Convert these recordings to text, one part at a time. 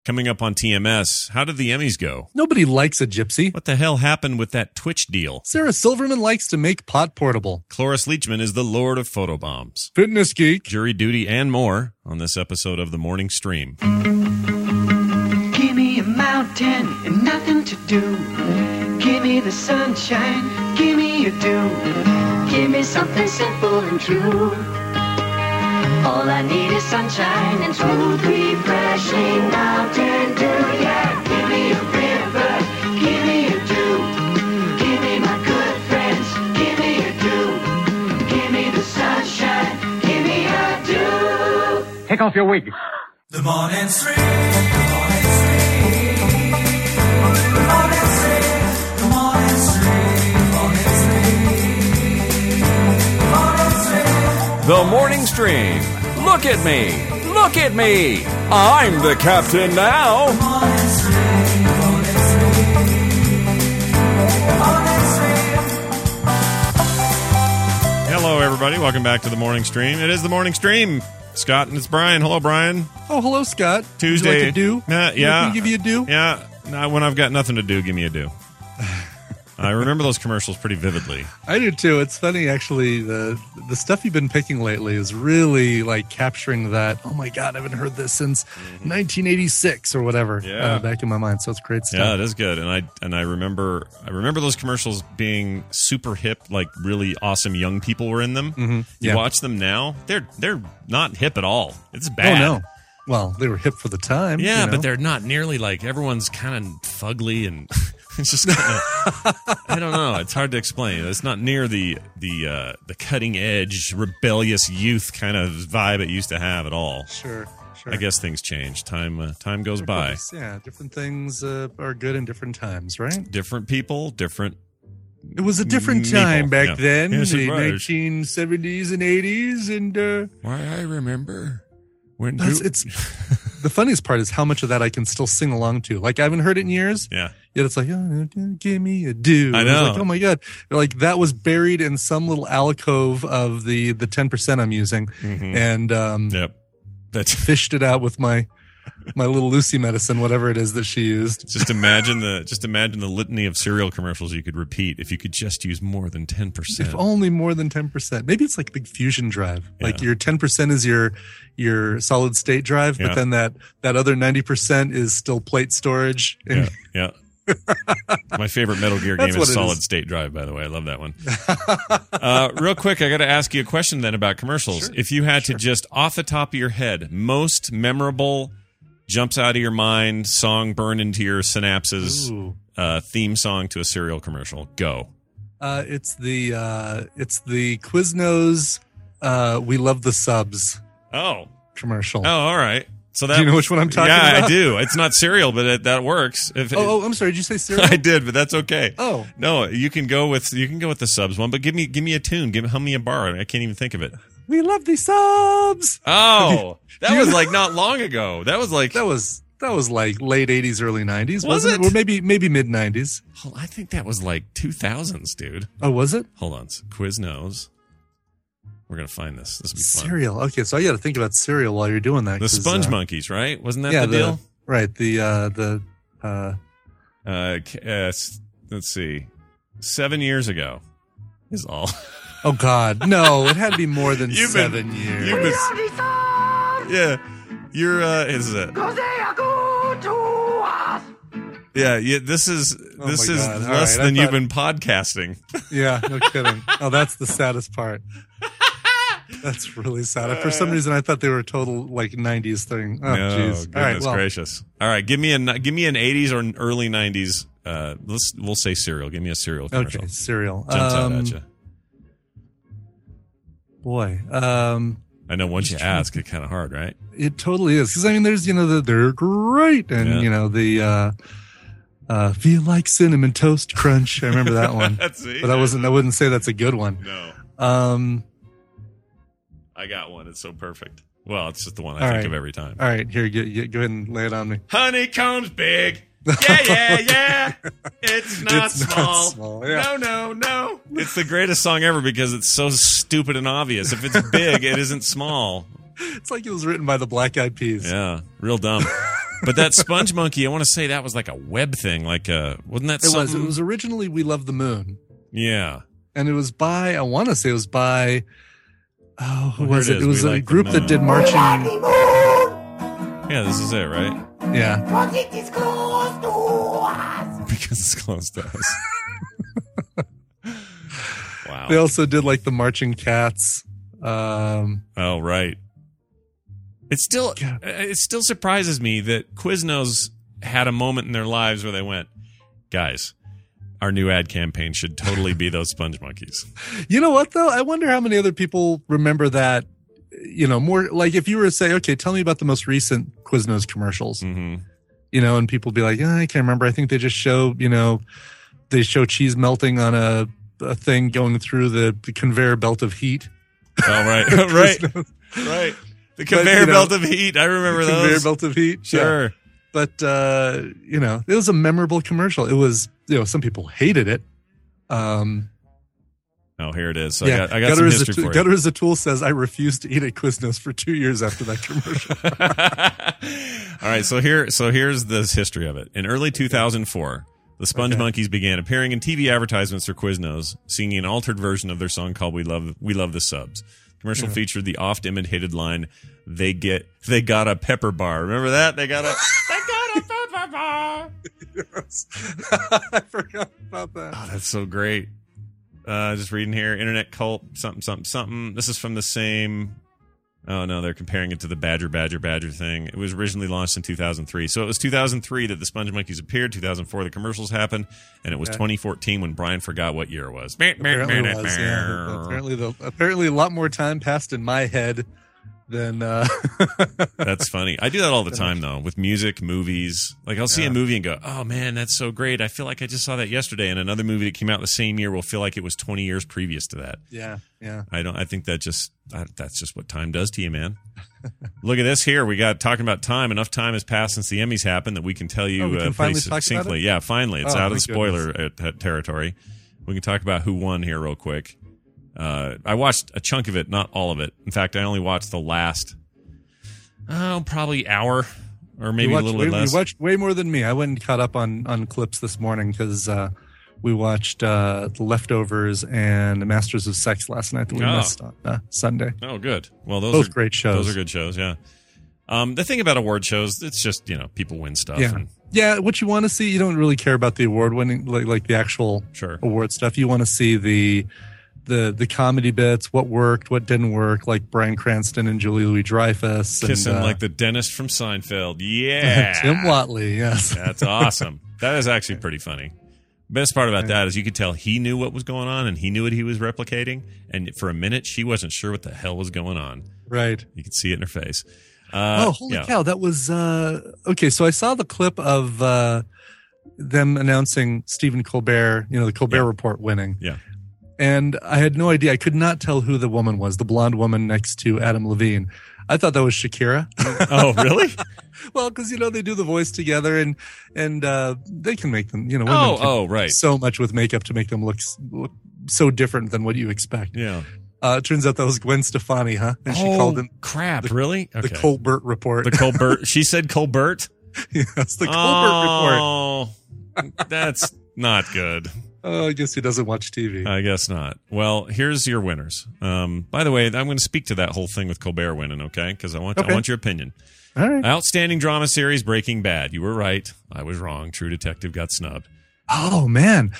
Coming up on TMS, how did the Emmys go? Nobody likes a gypsy. What the hell happened with that Twitch deal? Sarah Silverman likes to make pot portable. Cloris Leachman is the lord of photobombs. Fitness geek. Jury duty and more on this episode of The Morning Stream. Give me a mountain and nothing to do. Give me the sunshine, give me a dew. Give me something simple and true. All I need is sunshine and smooth, refreshing mountain dew. Yeah, give me a river, give me a dew. Give me my good friends, give me a dew. Give me the sunshine, give me a dew. Take off your wig. The Morning Stream, the Morning Stream. The Morning Stream, the Morning Stream, the Morning Stream. The Morning Stream. Look at me. Look at me. I'm the captain now. Hello, everybody. Welcome back to The Morning Stream. It is The Morning Stream. Scott and it's Brian. Hello, Brian. Oh, hello, Scott. Tuesday. Would you like a do? Yeah. Can I give you a do? Yeah. No, when I've got nothing to do, give me a do. I remember those commercials pretty vividly. I do too. It's funny, actually. The stuff you've been picking lately is really like capturing that. Oh my God, I haven't heard this since 1986 or whatever. Yeah. Back in my mind. So it's great stuff. Yeah, it is good. And I remember those commercials being super hip. Like really awesome young people were in them. Mm-hmm. You watch them now, they're not hip at all. It's bad. Oh no. Well, they were hip for the time. Yeah, you know? but they're not nearly like everyone's kind of fugly and it's just kind of I don't know. It's hard to explain. It's not near the cutting edge, rebellious youth kind of vibe it used to have at all. Sure. I guess things change. Time goes by. Yeah, different things are good in different times, right? Different people, different. It was a different People, time back yeah. then, Yes, it the was. 1970s and 80s, and Why I remember when it's the funniest part is how much of that I can still sing along to. Like I haven't heard it in years. Yeah. Yet it's like, oh, give me a do. I It's know. like, oh my God. Like that was buried in some little alcove of the 10% I'm using, and Yep. That's fished it out with my little Lucy medicine, whatever it is that she used. just imagine the litany of cereal commercials you could repeat if you could just use more than 10%. If only more than 10%. Maybe it's like big fusion drive. Yeah. Like your 10% is your solid state drive, Yeah. but then that other 90% is still plate storage. Yeah. Yeah. My favorite Metal Gear game That's what is it Solid is. State Drive, by the way. I love that one. Real quick, I got to ask you a question then about commercials. Sure. If you had to just off the top of your head, most memorable, jumps out of your mind, song burned into your synapses, Ooh. theme song to a cereal commercial, go. It's the Quiznos We Love the Subs Oh, commercial. all right. So that, Do you know which one I'm talking yeah, about? I do. It's not cereal, but that works. If Oh, I'm sorry. Did you say cereal? I did, but that's okay. Oh. No, you can go with the subs one, but give me a tune. Hum me a bar. I can't even think of it. We love the subs. Oh, that Do you was know- like not long ago. That was like That was like late 80s, early 90s, Was wasn't it? Or maybe mid 90s. I think that was like 2000s, dude. Oh, was it? Hold on, Quiznos. We're gonna find this. This will be fun. Cereal. Okay, so I got to think about cereal while you're doing that. The 'cause, Sponge Monkeys, right? Wasn't that yeah, the deal? Right. The Let's see. 7 years ago is all. oh God, no! It had to be more than You've been- 7 years. you've been- Yeah, you're. Is it? Yeah. This is Oh this my is God. All less right, I than you've thought- been podcasting. Yeah, no kidding. Oh, that's the saddest part. That's really sad. For some reason, I thought they were a total like 90s thing. Oh, No, jeez. goodness All right, well, gracious. All right, give me an 80s or an early 90s. We'll say cereal. Give me a cereal commercial. okay, cereal. Jumps out at you. Boy, I know once you ask, it's kind of hard, right? it totally is. Because I mean, there's they're great, and Yeah. the feel like cinnamon toast crunch. I remember that one, See? but I wouldn't say that's a good one. No, I got one. It's so perfect. Well, it's just the one I All think right. of every time. All right, here, go ahead and lay it on me. Honeycomb's big. Yeah. It's not It's not small. small, yeah. No. It's the greatest song ever because it's so stupid and obvious. If it's big, it isn't small. It's like it was written by the Black Eyed Peas. Yeah, real dumb. But that Sponge Monkey, I want to say that was like a web thing. Like, wasn't that something? It was originally We Love the Moon. Yeah. And it was by, I want to say it was by, who was it? is. It was We a Like the group that Moon. did marching. Yeah, this is it, right? Yeah. Because it's close to us. Wow. They also did like the Marching Cats. Oh, right. It still surprises me that Quiznos had a moment in their lives where they went, guys, our new ad campaign should totally be those Sponge Monkeys. You know what, though? I wonder how many other people remember that, more like if you were to say, okay, tell me about the most recent Quiznos commercials, Mm-hmm. And people be like, yeah, I can't remember. I think they just show, they show cheese melting on a thing going through the conveyor belt of heat. Oh, right. Right. The conveyor belt of heat. I remember those. Conveyor belt of heat. Sure. Yeah. But, it was a memorable commercial. It was, some people hated it. Oh, here it is. So Yeah. I got some history for you. Gutter as a Tool says, I refused to eat at Quiznos for 2 years after that commercial. All right, so here's the history of it. In early 2004, the Sponge Monkeys began appearing in TV advertisements for Quiznos, singing an altered version of their song called "We Love the Subs." The commercial featured the oft-imitated line, "They got a pepper bar." Remember that? They got a pepper bar. Yes. I forgot about that. Oh, that's so great. Just reading here, Internet Cult, something. This is from the same. Oh no, they're comparing it to the Badger thing. It was originally launched in 2003, so it was 2003 that the Sponge Monkeys appeared. 2004 the commercials happened, and it was 2014 when Brian forgot what year it was. Apparently it was, yeah. Apparently a lot more time passed in my head than. That's funny. I do that all the time though, with music, movies. Like I'll see a movie and go, "Oh man, that's so great! I feel like I just saw that yesterday." And another movie that came out the same year will feel like it was 20 years previous to that. Yeah. I think that's just what time does to you, man. Look at this here. We got talking about time. Enough time has passed since the Emmys happened that we can tell you we can pretty finally talk about succinctly. it? Yeah, finally. It's Oh, out of my the spoiler territory. We can talk about who won here real quick. I watched a chunk of it, not all of it. In fact, I only watched the last, probably hour or maybe a little bit less. You watched way more than me. I went and caught up on clips this morning because we watched The Leftovers and The Masters of Sex last night that we missed on Sunday. Oh, good. Well, those Both are great shows. Those are good shows, yeah. The thing about award shows, it's just, people win stuff. Yeah. Yeah, what you want to see, you don't really care about the award winning, like the actual award stuff. You want to see the comedy bits, what worked, what didn't work, like Bryan Cranston and Julia Louis-Dreyfus. Kissing like the dentist from Seinfeld. Yeah. Tim Whatley, yes. That's awesome. That is actually pretty funny. Best part about that is you could tell he knew what was going on and he knew what he was replicating. And for a minute, she wasn't sure what the hell was going on. Right. You could see it in her face. Holy cow. That was, okay. So I saw the clip of them announcing Stephen Colbert, the Colbert Report winning. Yeah. And I had no idea. I could not tell who the woman was, the blonde woman next to Adam Levine. I thought that was Shakira. Oh, really? Well, because, they do the voice together and they can make them, women right. so much with makeup to make them look so different than what you expect. Yeah. It turns out that was Gwen Stefani, huh? And she called him crap, really? Okay. The Colbert Report. The Colbert. She said Colbert? Yes, the Colbert Report. Oh, that's not good. Oh, I guess he doesn't watch TV. I guess not. Well, here's your winners. By the way, I'm going to speak to that whole thing with Colbert winning, okay? Because I want your opinion. All right. Outstanding drama series, Breaking Bad. You were right. I was wrong. True Detective got snubbed. Oh man,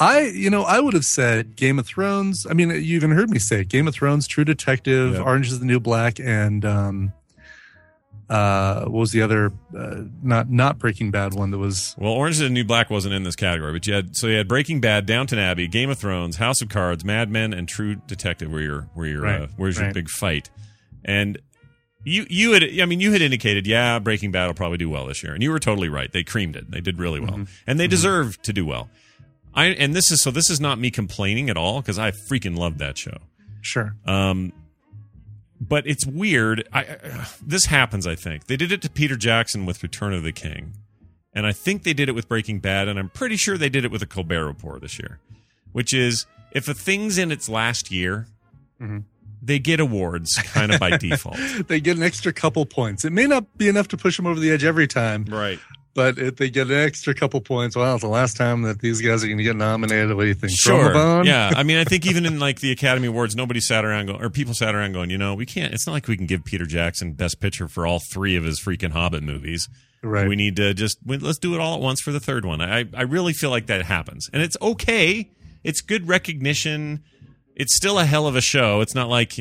I would have said Game of Thrones. I mean, you even heard me say it. Game of Thrones, True Detective, Orange is the New Black, and what was the other not Breaking Bad one that was? Well, Orange is the New Black wasn't in this category, but you had Breaking Bad, Downton Abbey, Game of Thrones, House of Cards, Mad Men, and True Detective. Where's your big fight? And you had indicated, Breaking Bad will probably do well this year, and you were totally right. They creamed it. They did really well, and they deserve to do well. This is not me complaining at all because I freaking loved that show. Sure. But it's weird. This happens, I think. They did it to Peter Jackson with Return of the King, and I think they did it with Breaking Bad, and I'm pretty sure they did it with the Colbert Report this year, which is if a thing's in its last year. they get awards kind of by default. They get an extra couple points. It may not be enough to push them over the edge every time. Right. But if they get an extra couple points, well, it's the last time that these guys are going to get nominated. What do you think? Sure. Throw 'em a bone? Yeah. I mean, I think even in like the Academy Awards, nobody sat around going, or people sat around going, we can't, it's not like we can give Peter Jackson Best Picture for all 3 of his freaking Hobbit movies. Right. We need to let's do it all at once for the third one. I really feel like that happens. And it's okay. It's good recognition. It's still a hell of a show. It's not like,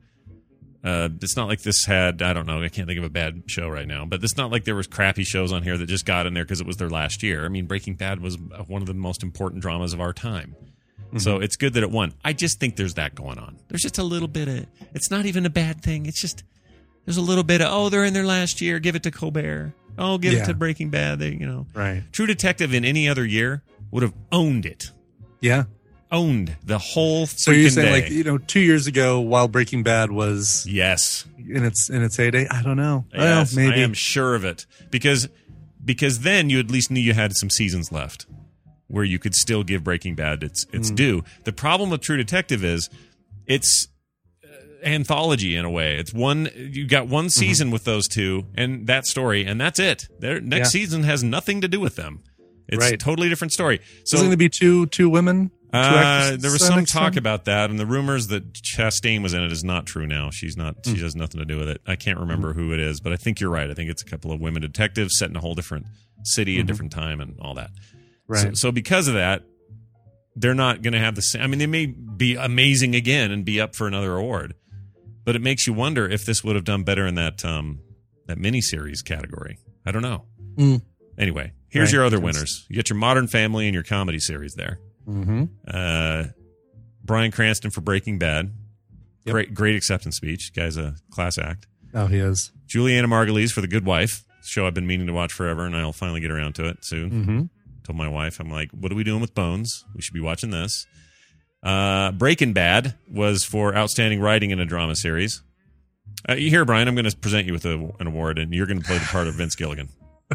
it's not like this had, I don't know, I can't think of a bad show right now, but it's not like there was crappy shows on here that just got in there because it was their last year. I mean, Breaking Bad was one of the most important dramas of our time. Mm-hmm. So it's good that it won. I just think there's that going on. There's just a little bit of, it's not even a bad thing. It's just, there's a little bit of, they're in their last year. Give it to Colbert. Give it to Breaking Bad. Right. True Detective in any other year would have owned it. Yeah. Owned the whole freaking So you're saying day. 2 years ago while Breaking Bad was in its heyday? I don't know. Yes, well, maybe. I am sure of it. Because then you at least knew you had some seasons left where you could still give Breaking Bad its due. The problem with True Detective is it's anthology in a way. It's you got one season with those two and that story, and that's it. Their next season has nothing to do with them. It's a totally different story. So is it going to be two women? There was some talk about that, and the rumors that Chastain was in it is not true now. She's not. She has nothing to do with it. I can't remember who it is, but I think you're right. I think it's a couple of women detectives set in a whole different city, a different time, and all that. Right. So because of that, they're not going to have the same. I mean, they may be amazing again and be up for another award, but it makes you wonder if this would have done better in that miniseries category. I don't know. Anyway, here's your other winners. You get your Modern Family and your comedy series there. Mm-hmm. Bryan Cranston for Breaking Bad. Yep. Great acceptance speech. Guy's a class act. Oh, he is. Juliana Margulies for The Good Wife. Show I've been meaning to watch forever, and I'll finally get around to it soon. Mm-hmm. Told my wife, I'm like, what are we doing with Bones? We should be watching this. Breaking Bad was for outstanding writing in a drama series. You hear, Brian, I'm going to present you with an award, and you're going to play the part of Vince Gilligan.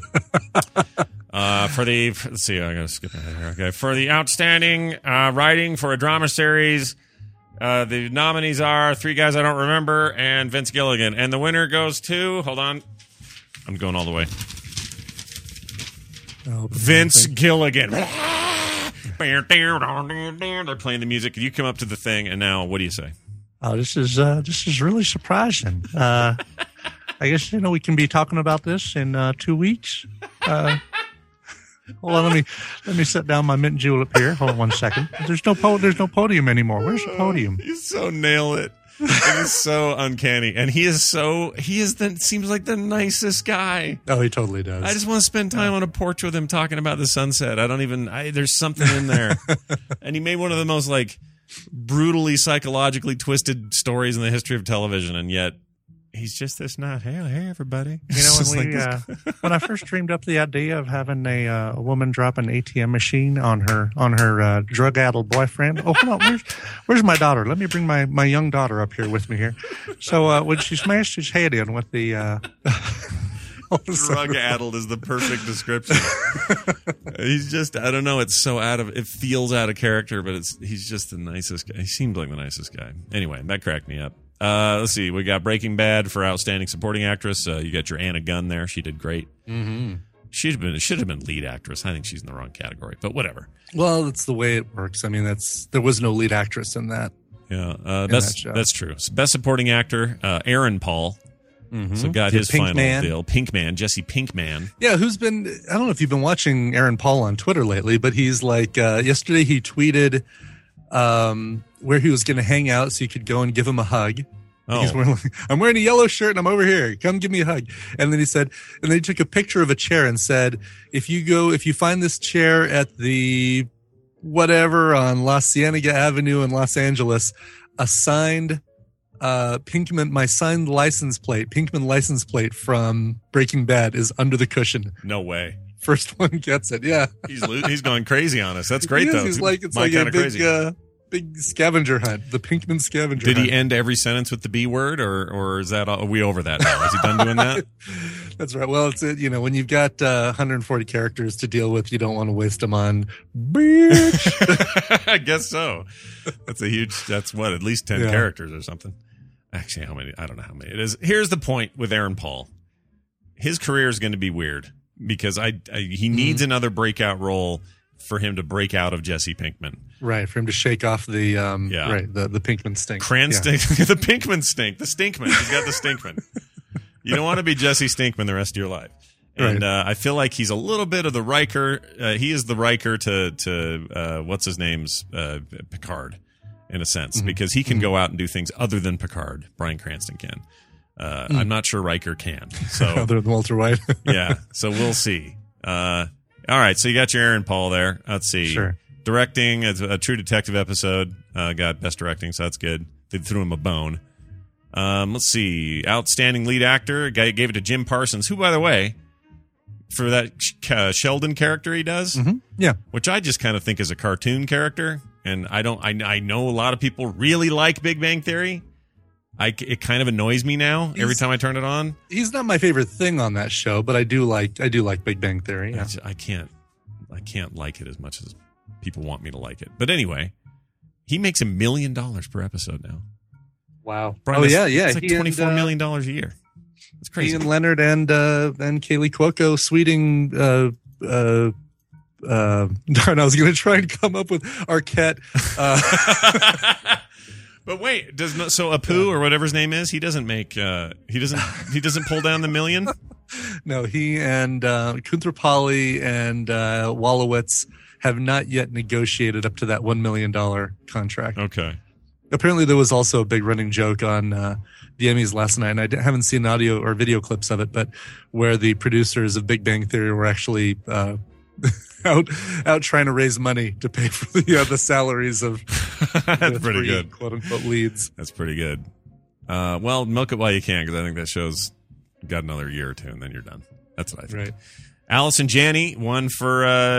Let's see, I gotta skip ahead here. Okay, for the outstanding writing for a drama series, the nominees are 3 guys I don't remember and Vince Gilligan, and the winner goes to. Hold on, I'm going all the way. Vince Gilligan. They're playing the music. You come up to the thing, and now what do you say? Oh, this is really surprising. I guess we can be talking about this in 2 weeks. Hold on, let me set down my mint julep here. Hold on 1 second. There's no podium anymore. Where's the podium? You so nail it. It is so uncanny, and seems like the nicest guy. Oh, he totally does. I just want to spend time on a porch with him talking about the sunset. There's something in there, and he made one of the most brutally psychologically twisted stories in the history of television, and yet. He's just this nice. Hey, everybody. When I first dreamed up the idea of having a woman drop an ATM machine on her drug-addled boyfriend. Oh, hold on. Where's my daughter? Let me bring my young daughter up here with me here. So when she smashed his head in with the drug-addled is the perfect description. He's just, I don't know. It feels out of character, but he's just the nicest guy. He seemed like the nicest guy. Anyway, that cracked me up. Let's see. We got Breaking Bad for Outstanding Supporting Actress. You got your Anna Gunn there. She did great. Mm-hmm. Should have been lead actress. I think she's in the wrong category, but whatever. Well, that's the way it works. I mean, there was no lead actress in that. Yeah, that's true. Best Supporting Actor, Aaron Paul. Mm-hmm. So got his final deal. Pinkman, Jesse Pinkman. Yeah, I don't know if you've been watching Aaron Paul on Twitter lately, but he's yesterday he tweeted where he was going to hang out so you could go and give him a hug. Oh. I'm wearing a yellow shirt and I'm over here. Come give me a hug. And then he took a picture of a chair and said, if you find this chair at the whatever on La Cienega Avenue in Los Angeles, a signed my signed license plate, Pinkman license plate from Breaking Bad is under the cushion. No way. First one gets it. Yeah. He's going crazy on us. That's great, though. It's like a big scavenger hunt, the Pinkman scavenger hunt. Did he end every sentence with the B word, or is that are we over that now? Is he done doing that? That's right. Well, when you've got 140 characters to deal with, you don't want to waste them on bitch. I guess so. That's at least 10 characters or something. Actually, how many? I don't know how many it is. Here's the point with Aaron Paul. His career is going to be weird because he needs another breakout role for him to break out of Jesse Pinkman. Right, for him to shake off the the Pinkman stink. Stink, the Pinkman stink, the Stinkman. He's got the Stinkman. You don't want to be Jesse Stinkman the rest of your life. And Right. I feel like he's a little bit of the Riker. He is the Riker to what's his name's Picard, in a sense, because he can go out and do things other than Picard. Bryan Cranston can. I'm not sure Riker can. So Other than Walter White. yeah, so we'll see. All right, so you got your Aaron Paul there. Let's see. Sure. Directing a True Detective episode. Got best directing, so that's good. They threw him a bone. Let's see. Outstanding lead actor. Guy gave it to Jim Parsons, who, by the way, for that Sheldon character he does, Yeah. which I just kind of think is a cartoon character. And I know a lot of people really like Big Bang Theory. It kind of annoys me now every time I turn it on. He's not my favorite thing on that show, but I do like Big Bang Theory. Yeah. I can't like it as much as people want me to like it. But anyway, he makes $1 million per episode now. Wow. Brian, yeah. It's like $24 million a year. It's crazy. Ian Leonard and Kaylee Cuoco sweeting. Darn, I was going to try and come up with Arquette. But wait, so Apu or whatever his name is, he doesn't make he doesn't pull down the million? No, he and Kuntrapali and Wolowitz have not yet negotiated up to that $1 million contract. Okay. Apparently, there was also a big running joke on the Emmys last night, and I haven't seen audio or video clips of it, but where the producers of Big Bang Theory were actually out trying to raise money to pay for the salaries of That's pretty good. quote unquote leads. That's pretty good. Well, milk it while you can, because I think that show's got another year or two, and then you're done. That's what I think. Right. Allison Janney won for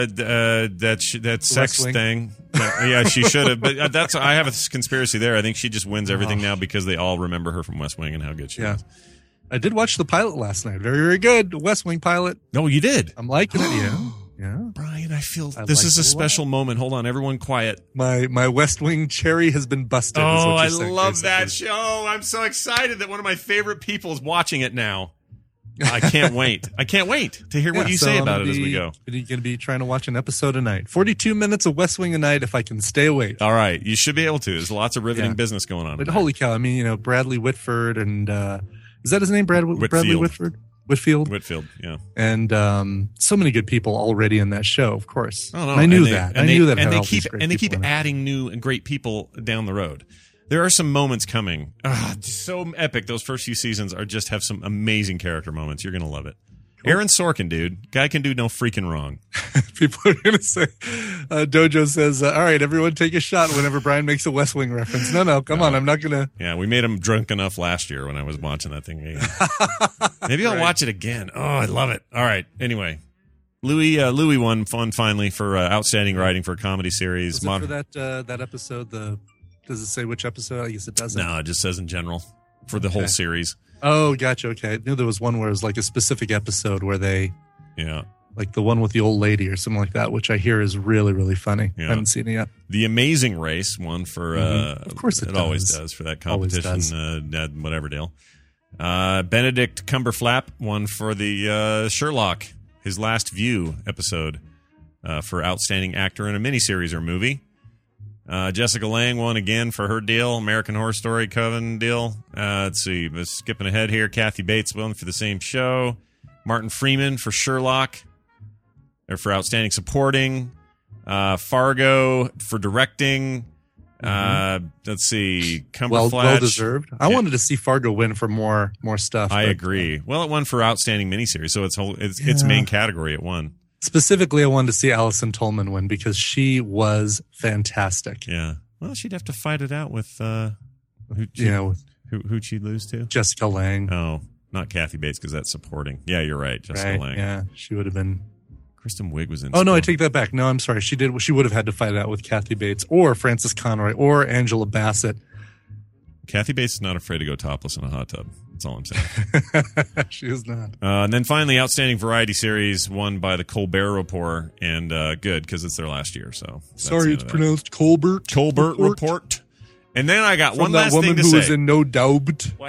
that sex Wing. thing. Yeah, she should have. But I have a conspiracy there. I think she just wins everything now because they all remember her from West Wing and how good she is. I did watch the pilot last night. Very, very good. West Wing pilot. No, you did. I'm liking it. Yeah. Yeah. Brian, I feel I this like is a it a special moment. Hold on, everyone quiet. My West Wing cherry has been busted. is Oh, what I you're saying, love that basically. show. I'm so excited that one of my favorite people is watching it now. I can't wait. I can't wait to hear what you say about it as we go. You're going to be trying to watch an episode a night. 42 minutes of West Wing a night if I can stay awake. All right. You should be able to. There's lots of riveting business going on. But tonight. holy cow, I mean, Bradley Whitford and is that his name? Bradley Whitfield. Whitford? Whitfield. Whitfield, yeah. And so many good people already in that show, of course. Oh, no. I knew And that. And I knew that. And had they all keep these great and they people keep in it. adding new and great people down the road. There are some moments coming. So epic. Those first few seasons just have some amazing character moments. You're gonna love it. Aaron Sorkin, dude. Guy can do no freaking wrong. People are going to say, Dojo says, all right, everyone take a shot whenever Brian makes a West Wing reference. No, come on. I'm not going to. Yeah, we made him drunk enough last year when I was watching that thing again. Maybe I'll watch it again. Oh, I love it. All right. Anyway, Louis won finally for outstanding writing for a comedy series. Was it for that episode? Does it say which episode? I guess it doesn't. No, it just says in general for the whole series. Oh, gotcha. Okay. I knew there was one where it was like a specific episode where they, like the one with the old lady or something like that, which I hear is really, really funny. Yeah. I haven't seen it yet. The Amazing Race won for, Of course it always does. does for that Always competition, whatever deal. Benedict Cumberflap won for the Sherlock, his last View episode, for outstanding actor in a miniseries or movie. Jessica Lange won again for her deal, American Horror Story Coven deal. Let's see, skipping ahead here. Kathy Bates won for the same show. Martin Freeman for Sherlock, or for outstanding supporting. Fargo for directing. Let's see, Cumberflatch. Well deserved. I wanted to see Fargo win for more stuff. I but, agree. Well, it won for outstanding miniseries, so its main category it won. Specifically, I wanted to see Alison Tolman win because she was fantastic. Yeah. Well, she'd have to fight it out with who'd she lose to? Jessica Lange. Oh, not Kathy Bates because that's supporting. Yeah, you're right. Jessica Lange. Yeah, she would have been. Kristen Wiig was in. Oh no, I take that back. No, I'm sorry. She would have had to fight it out with Kathy Bates or Frances Conroy or Angela Bassett. Kathy Bates is not afraid to go topless in a hot tub. That's all I'm saying. She is not. And then finally, outstanding variety series won by the Colbert Report, and good because it's their last year. So Sorry, it's pronounced Colbert. Colbert Report. And then I got From one that last woman thing to who say. was in No Doubt. Well,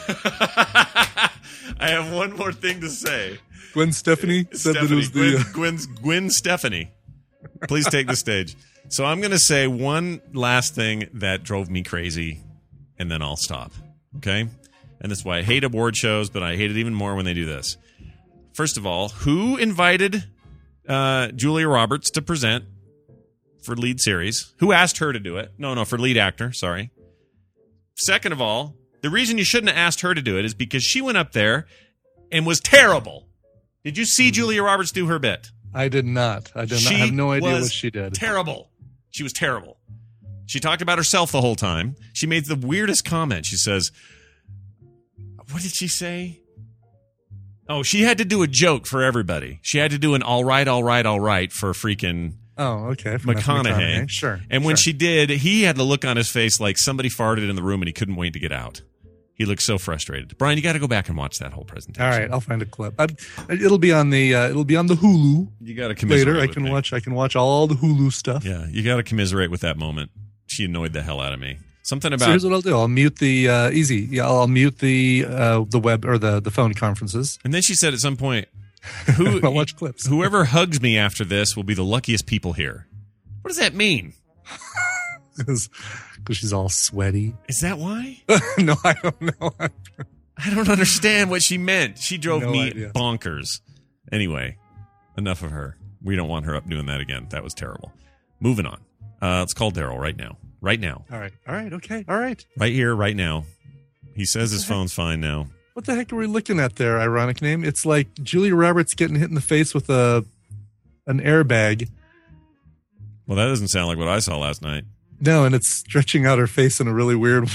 I have one more thing to say. Gwen Stefani said that it was Gwen Stefani. Please take the stage. So I'm going to say one last thing that drove me crazy, and then I'll stop. Okay? And that's why I hate award shows, but I hate it even more when they do this. First of all, who invited Julia Roberts to present for lead series? Who asked her to do it? No, for lead actor. Sorry. Second of all, the reason you shouldn't have asked her to do it is because she went up there and was terrible. Did you see Julia Roberts do her bit? I did not. I have no idea what she did. Terrible. She was terrible. She talked about herself the whole time. She made the weirdest comment. She says, what did she say? Oh, she had to do a joke for everybody. She had to do an all right for freaking okay. For McConaughey. Sure. And when she did, he had the look on his face like somebody farted in the room and he couldn't wait to get out. He looked so frustrated. Brian, you got to go back and watch that whole presentation. All right, I'll find a clip. It'll be on the Hulu. You got to commiserate later. with I can watch all the Hulu stuff. Yeah, you got to commiserate with that moment. She annoyed the hell out of me. Something about. So here's what I'll do. I'll mute the I'll mute the web or the phone conferences. And then she said at some point, I'll watch clips. Whoever hugs me after this will be the luckiest people here. What does that mean? Because she's all sweaty. Is that why? No, I don't know. I don't understand what she meant. She drove me idea. bonkers. Anyway, enough of her. We don't want her up doing that again. That was terrible. Moving on. Let's call Daryl right now. Right now. All right. Okay. All right. Right here, right now. He says his phone's fine now. What the heck are we looking at there? Ironic name. It's like Julia Roberts getting hit in the face with an airbag. Well, that doesn't sound like what I saw last night. No, and it's stretching out her face in a really weird,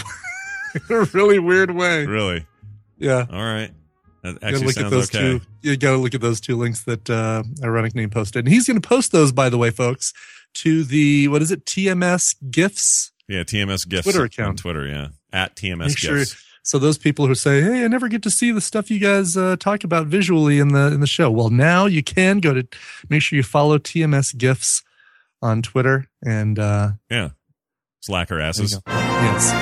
way. Really? Yeah. All right. That You gotta actually look at sounds those okay. You got to look at those two links that Ironic Name posted, and he's going to post those, by the way, folks, to the TMS GIFs. Yeah, TMS GIFs Twitter account on Twitter. Yeah, at TMS Make sure, GIFs. so those people who say, "Hey, I never get to see the stuff you guys talk about visually in the show," well, now you can go to make sure you follow TMS GIFs on Twitter and Yeah, slacker asses. Yes.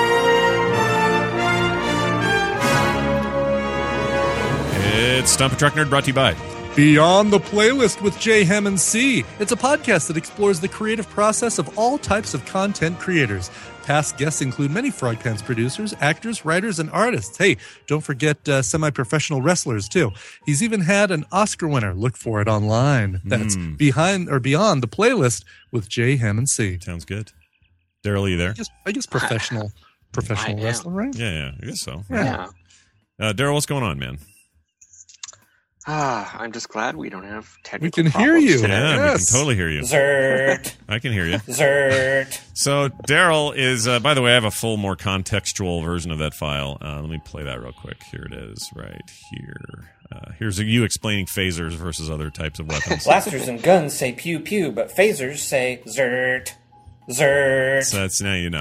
It's Stump a Truck Nerd brought to you by Beyond the Playlist with Jay Hammond C. It's a podcast that explores the creative process of all types of content creators. Past guests include many Frog Pants producers, actors, writers, and artists. Hey, don't forget semi-professional wrestlers, too. He's even had an Oscar winner. Look for it online. That's Beyond the Playlist with Jay Hammond C. Sounds good. Daryl, are you there? I guess professional wrestler, right? Yeah, I guess so. Yeah. Daryl, what's going on, man? I'm just glad we don't have technical We can hear problems you. today. Yeah, Yes. we can totally hear you. Zert. I can hear you. Zert. So Daryl is, by the way, I have a full, more contextual version of that file. Let me play that real quick. Here it is, right here. Here's you explaining phasers versus other types of weapons. Blasters and guns say pew pew, but phasers say zert. Zert. So that's now you know.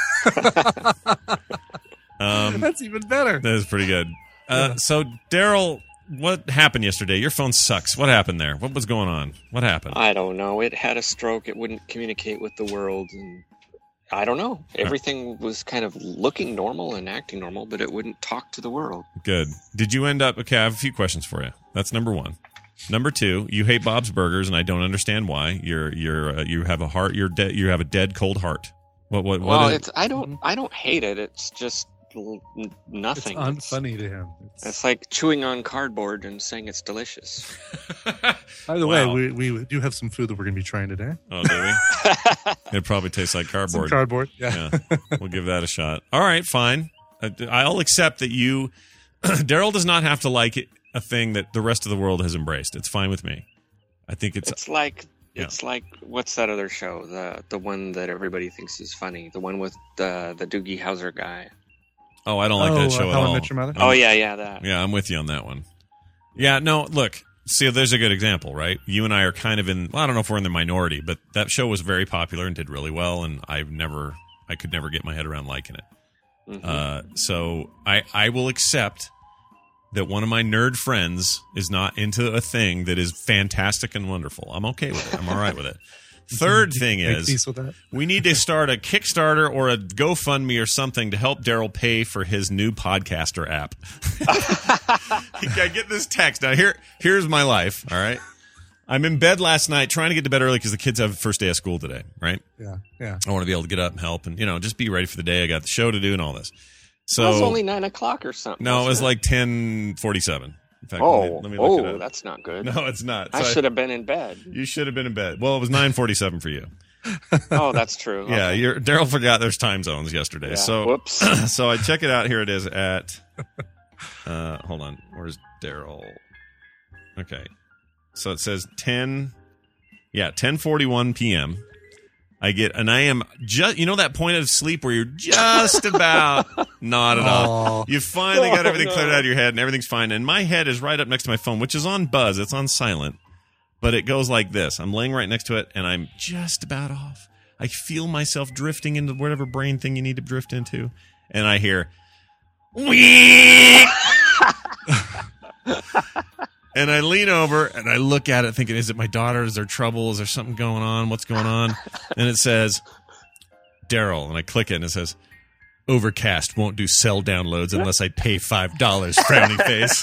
That's even better. That is pretty good. So Daryl, what happened yesterday? Your phone sucks. What happened there? What was going on? What happened? I don't know. It had a stroke. It wouldn't communicate with the world. And I don't know. Everything was kind of looking normal and acting normal, but it wouldn't talk to the world. Good. Did you end up? Okay, I have a few questions for you. That's number one. Number two, you hate Bob's Burgers, and I don't understand why. You have a heart. You have a dead cold heart. What? Well, I don't hate it. It's just nothing. It's unfunny to him. It's like chewing on cardboard and saying it's delicious. By the Wow. way, we do have some food that we're going to be trying today. Oh, do we? It probably tastes like Some cardboard. cardboard. Yeah. We'll give that a shot. All right, fine. I'll accept that you. Daryl does not have to like it, a thing that the rest of the world has embraced. It's fine with me. I think it's like Yeah. It's like, what's that other show? The one that everybody thinks is funny. The one with the Doogie Howser guy. Oh, I don't like that show at How all. I Met Your Mother? Oh, yeah, that. Yeah, I'm with you on that one. Yeah, no, look, see, there's a good example, right? You and I are kind of in, well, I don't know if we're in the minority, but that show was very popular and did really well, and I could never get my head around liking it. Mm-hmm. So I will accept that one of my nerd friends is not into a thing that is fantastic and wonderful. I'm okay with it. I'm all right with it. Third thing Make is, peace with that. we need to start a Kickstarter or a GoFundMe or something to help Daryl pay for his new podcaster app. I get this text. Now, here's my life, all right? I'm in bed last night trying to get to bed early because the kids have first day of school today, right? Yeah. I want to be able to get up and help and, just be ready for the day. I got the show to do and all this. So It was only 9 o'clock or something. no, it was like 10:47. In fact, let me look it up. That's not good. No, it's not. I So should have been in bed. You should have been in bed. Well, it was 9:47 for you. Oh, that's true. Yeah, Okay. Daryl forgot there's time zones yesterday. Yeah. So Whoops. so I check it out. Here it is at. Hold on. Where's Daryl? Okay. So it says 10:41 p.m. I am just, that point of sleep where you're just about nodded off. You finally got everything cleared out of your head and everything's fine. And my head is right up next to my phone, which is on buzz. It's on silent, but it goes like this. I'm laying right next to it and I'm just about off. I feel myself drifting into whatever brain thing you need to drift into. And I hear, and I lean over and I look at it thinking, is it my daughter? Is there trouble? Is there something going on? What's going on? And it says, Daryl. And I click it and it says, Overcast won't do cell downloads unless I pay $5, frowny face.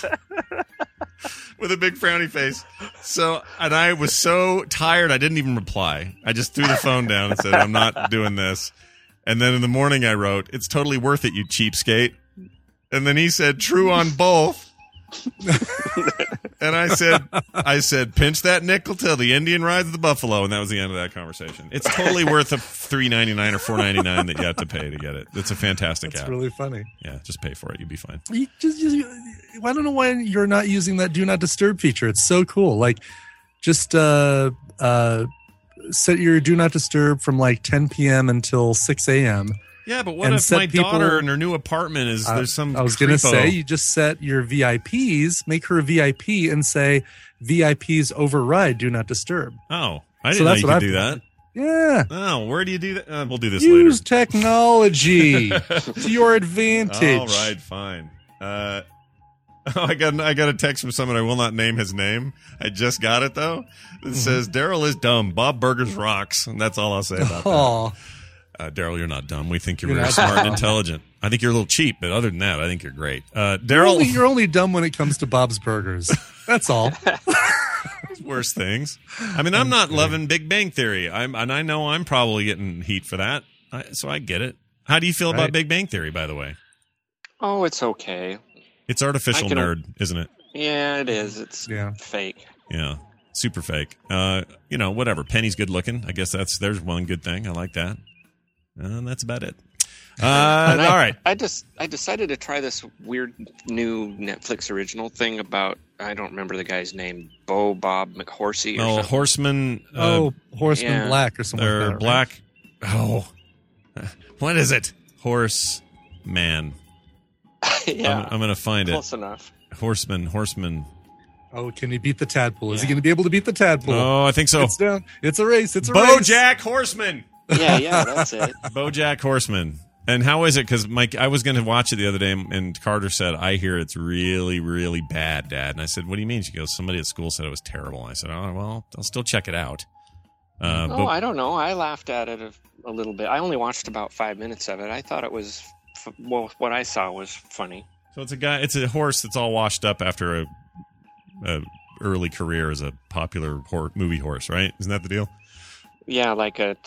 With a big frowny face. So, and I was so tired, I didn't even reply. I just threw the phone down and said, I'm not doing this. And then in the morning I wrote, it's totally worth it, you cheapskate. And then he said, true on both. And I said, pinch that nickel till the Indian rides the buffalo, and that was the end of that conversation. It's totally worth the $3.99 or $4.99 that you have to pay to get it. It's a fantastic app. It's really funny. Yeah, just pay for it. You'll be fine. I don't know why you're not using that do not disturb feature. It's so cool. Like, just set your do not disturb from like 10 p.m. until 6 a.m. Yeah, but what if my daughter in her new apartment is there's some I was going to creepo. say, you just set your VIPs, make her a VIP, and say VIPs override do not disturb. Oh, I didn't know you could do that. Yeah. Oh, where do you do that? We'll do this Use later. technology to your advantage. All right, fine. I got a text from someone. I will not name his name. I just got it though. It says Daryl is dumb. Bob Burgers rocks, and that's all I'll say about that. Daryl, you're not dumb. We think you're very smart and intelligent. I think you're a little cheap, but other than that, I think you're great. Daryl, you're only dumb when it comes to Bob's Burgers. That's all. Worse things. I mean, I'm not loving Big Bang Theory. And I know I'm probably getting heat for that. So I get it. How do you feel about Big Bang Theory, by the way? Oh, it's okay. It's artificial nerd, isn't it? Yeah, it is. It's fake. Yeah, super fake. Whatever. Penny's good looking. I guess there's one good thing. I like that. And that's about it. All right. I decided to try this weird new Netflix original thing about, I don't remember the guy's name, Bob McHorsey or something. Horseman. Horseman Black or something. Or like that, Black. Right? Oh, what is it? Horseman. Yeah. I'm going to find Close it. enough. Horseman. Oh, can he beat the tadpole? Is he going to be able to beat the tadpole? Oh, I think so. It's down. It's a race. It's a race. BoJack Horseman. Yeah, that's it. BoJack Horseman. And how is it? Because I was going to watch it the other day, and Carter said, I hear it's really, really bad, Dad. And I said, what do you mean? She goes, somebody at school said it was terrible. And I said, oh, well, I'll still check it out. I don't know. I laughed at it a little bit. I only watched about 5 minutes of it. I thought it was, what I saw was funny. So it's a horse that's all washed up after a early career as a popular movie horse, right? Isn't that the deal? Yeah, like a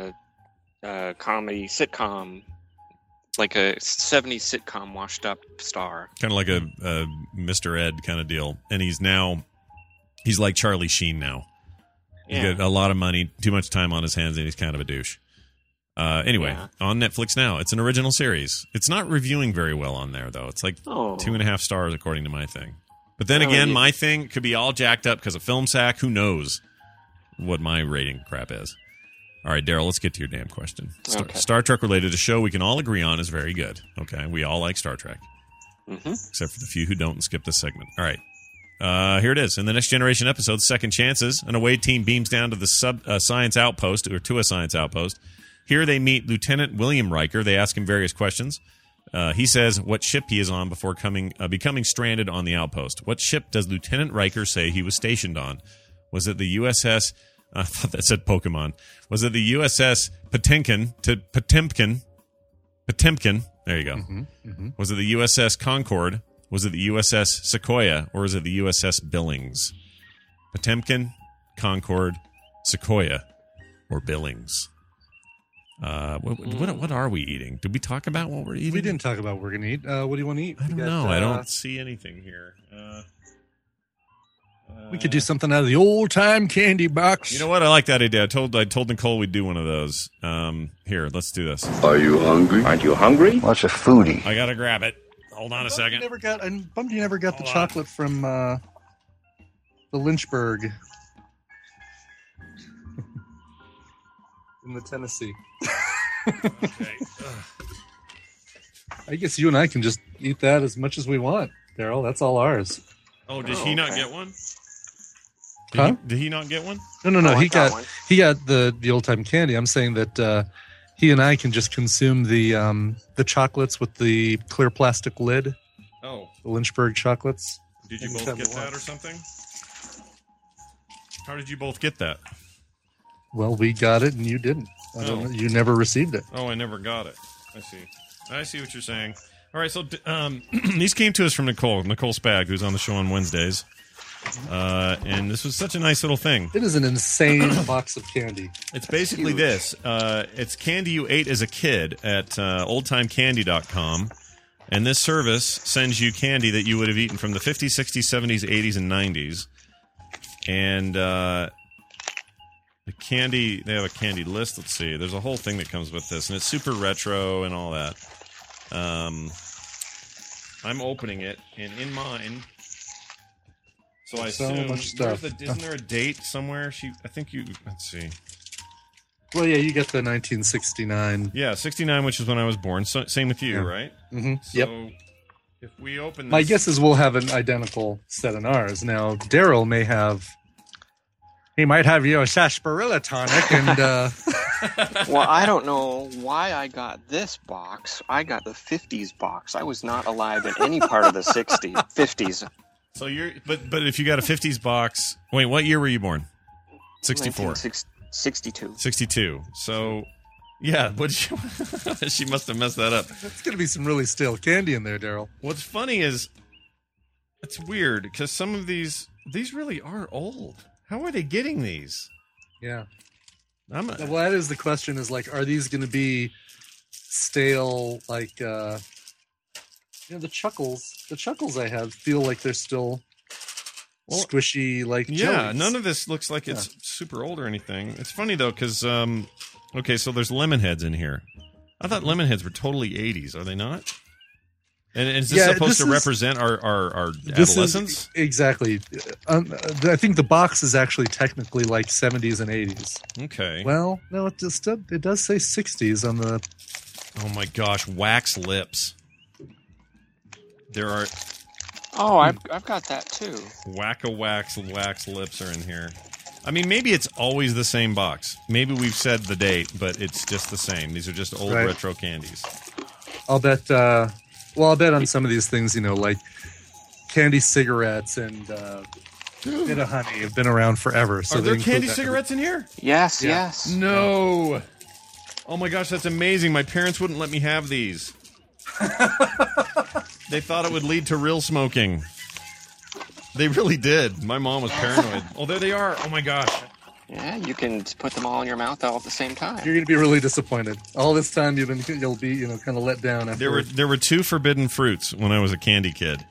comedy sitcom, like a 70s sitcom washed up star. Kind of like a Mr. Ed kind of deal. And he's like Charlie Sheen now. He's got a lot of money, too much time on his hands, and he's kind of a douche. Anyway, on Netflix now. It's an original series. It's not reviewing very well on there, though. It's like 2.5 stars according to my thing. But then again, my thing could be all jacked up because of Film Sack. Who knows what my rating crap is. All right, Daryl, let's get to your damn question. Star Trek related, a show we can all agree on is very good. Okay, we all like Star Trek. Mm-hmm. Except for the few who don't and skip this segment. All right. Here it is. In the Next Generation episode, Second Chances, an away team beams down to the science outpost, or to a science outpost. Here they meet Lieutenant William Riker. They ask him various questions. He says what ship he is on before becoming stranded on the outpost. What ship does Lieutenant Riker say he was stationed on? Was it the USS I thought that said Pokemon. Was it the USS Potemkin? Potemkin. There you go. Was it the USS Concord? Was it the USS Sequoia? Or is it the USS Billings? Potemkin, Concord, Sequoia, or Billings? What are we eating? Did we talk about what we're eating? We didn't talk about what we're going to eat. What do you want to eat? I don't know. I don't see anything here. We could do something out of the old-time candy box. You know what? I like that idea. I told Nicole we'd do one of those. Here, let's do this. Are you hungry? Aren't you hungry? What's a foodie? I gotta grab it. Hold on a second. I'm bummed you never got the chocolate from the Lynchburg in the Tennessee. Okay. I guess you and I can just eat that as much as we want, Daryl. That's all ours. Oh, did he not get one? Did he not get one? No. He got the old time candy. I'm saying that he and I can just consume the chocolates with the clear plastic lid. Oh, the Lynchburg chocolates. Did you both get that or something? How did you both get that? Well, we got it and you didn't. I don't know. You never received it. Oh, I never got it. I see what you're saying. All right, so these came to us from Nicole Spag, who's on the show on Wednesdays. And this was such a nice little thing. It is an insane box of candy. It's basically this. It's candy you ate as a kid at oldtimecandy.com. And this service sends you candy that you would have eaten from the 50s, 60s, 70s, 80s, and 90s. And the candy, they have a candy list. Let's see. There's a whole thing that comes with this. And it's super retro and all that. I'm opening it. And in mine... So I assume, much stuff. Isn't there a date somewhere? Let's see. Well, yeah, you get the 1969. Yeah, 69, which is when I was born. So, same with you, right? Mm-hmm. So if we open this... My guess is we'll have an identical set in ours. Now, Daryl may have... He might have your sarsaparilla tonic and... Well, I don't know why I got this box. I got the 50s box. I was not alive in any part of the 50s. So but if you got a 50s box, wait, what year were you born? 64. 62. 62. So, yeah, she must have messed that up. That's going to be some really stale candy in there, Daryl. What's funny is, it's weird, because some of these really are old. How are they getting these? Yeah. Well, that is the question, is like, are these going to be stale, like... the chuckles I have feel like they're still squishy, like jellies. None of this looks like it's super old or anything. It's funny though, because okay, so there's lemon heads in here. I thought lemon heads were totally 80s. Are they not? And is this supposed to represent our adolescence? Exactly. I think the box is actually technically like 70s and 80s. Okay. Well, no, it does say 60s on the. Oh my gosh, wax lips. There are... Oh, I've got that too. Wax lips are in here. I mean, maybe it's always the same box. Maybe we've said the date, but it's just the same. These are just old retro candies. I'll bet on some of these things, like candy cigarettes and bit of honey have been around forever. So are there candy cigarettes in here? Yes, yes. No. Oh my gosh, that's amazing. My parents wouldn't let me have these. They thought it would lead to real smoking. They really did. My mom was paranoid. Oh, there they are. Oh, my gosh. Yeah, you can put them all in your mouth all at the same time. You're going to be really disappointed. All this time you'll be, kind of let down. There were two forbidden fruits when I was a candy kid.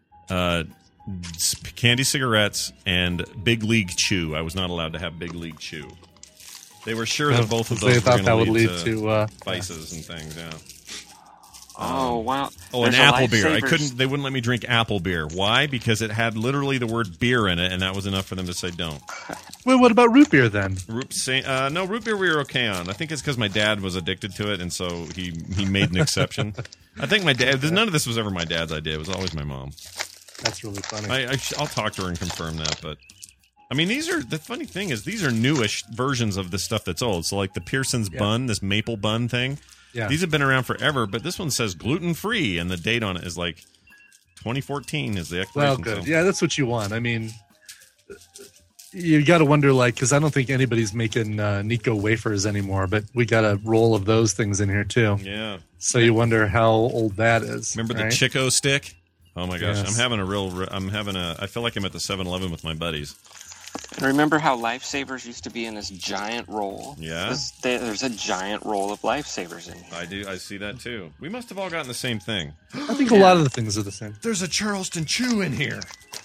Candy cigarettes and Big League Chew. I was not allowed to have Big League Chew. They were sure that both of those were going to lead to vices and things, yeah. Oh, wow. Oh, and apple beer. They wouldn't let me drink apple beer. Why? Because it had literally the word beer in it, and that was enough for them to say don't. Well, what about root beer then? Root beer we were okay on. I think it's because my dad was addicted to it, and so he made an exception. I think my dad, none of this was ever my dad's idea. It was always my mom. That's really funny. I'll talk to her and confirm that, but... I mean, the funny thing is, these are newish versions of the stuff that's old. So, like the Pearson's bun, this maple bun thing. Yeah. These have been around forever, but this one says gluten-free, and the date on it is like 2014 is the expiration. Well, good. So. Yeah, that's what you want. I mean, you got to wonder, like, because I don't think anybody's making Nico wafers anymore, but we got a roll of those things in here too. Yeah. So you wonder how old that is. Remember right? the Chico stick? Oh my gosh, Yes. I feel like I'm at the 7-Eleven with my buddies. And remember how Lifesavers used to be in this giant roll? Yeah. There's a giant roll of Lifesavers in here. I see that too. We must have all gotten the same thing. I think a lot of the things are the same. There's a Charleston Chew in here.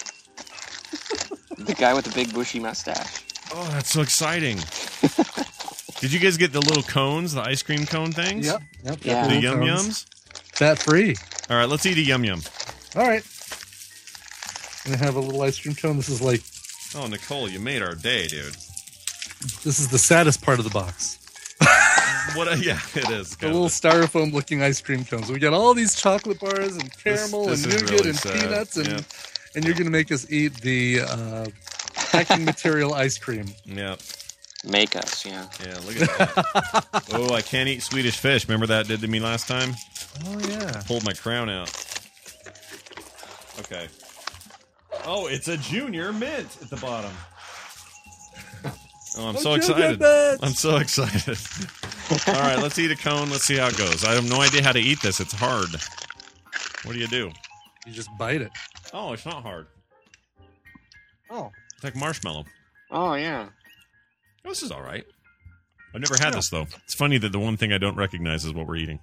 The guy with the big bushy mustache. Oh, that's so exciting. Did you guys get the little cones, the ice cream cone things? Yep. Yeah. The Yum Yums? Fat free. All right, let's eat a Yum Yum. All right. And I have a little ice cream cone. This is like, Oh, Nicole, you made our day, dude. this is the saddest part of the box. Yeah, it is. The little styrofoam looking ice cream cones. We got all these chocolate bars and caramel This and is nougat really and sad. peanuts Yeah. and you're gonna make us eat the packing material ice cream. Yeah. Make us, yeah. Yeah, look at that. Oh, I can't eat Swedish fish. Remember that did to me last time? Oh yeah. Pulled my crown out. Okay. Oh, it's a junior mint at the bottom. Oh, I'm so excited. I'm so excited. All right, let's eat a cone. Let's see how it goes. I have no idea how to eat this. It's hard. What do? You just bite it. Oh, it's not hard. Oh. It's like marshmallow. Oh, yeah. Oh, this is all right. I've never had this, though. It's funny that the one thing I don't recognize is what we're eating.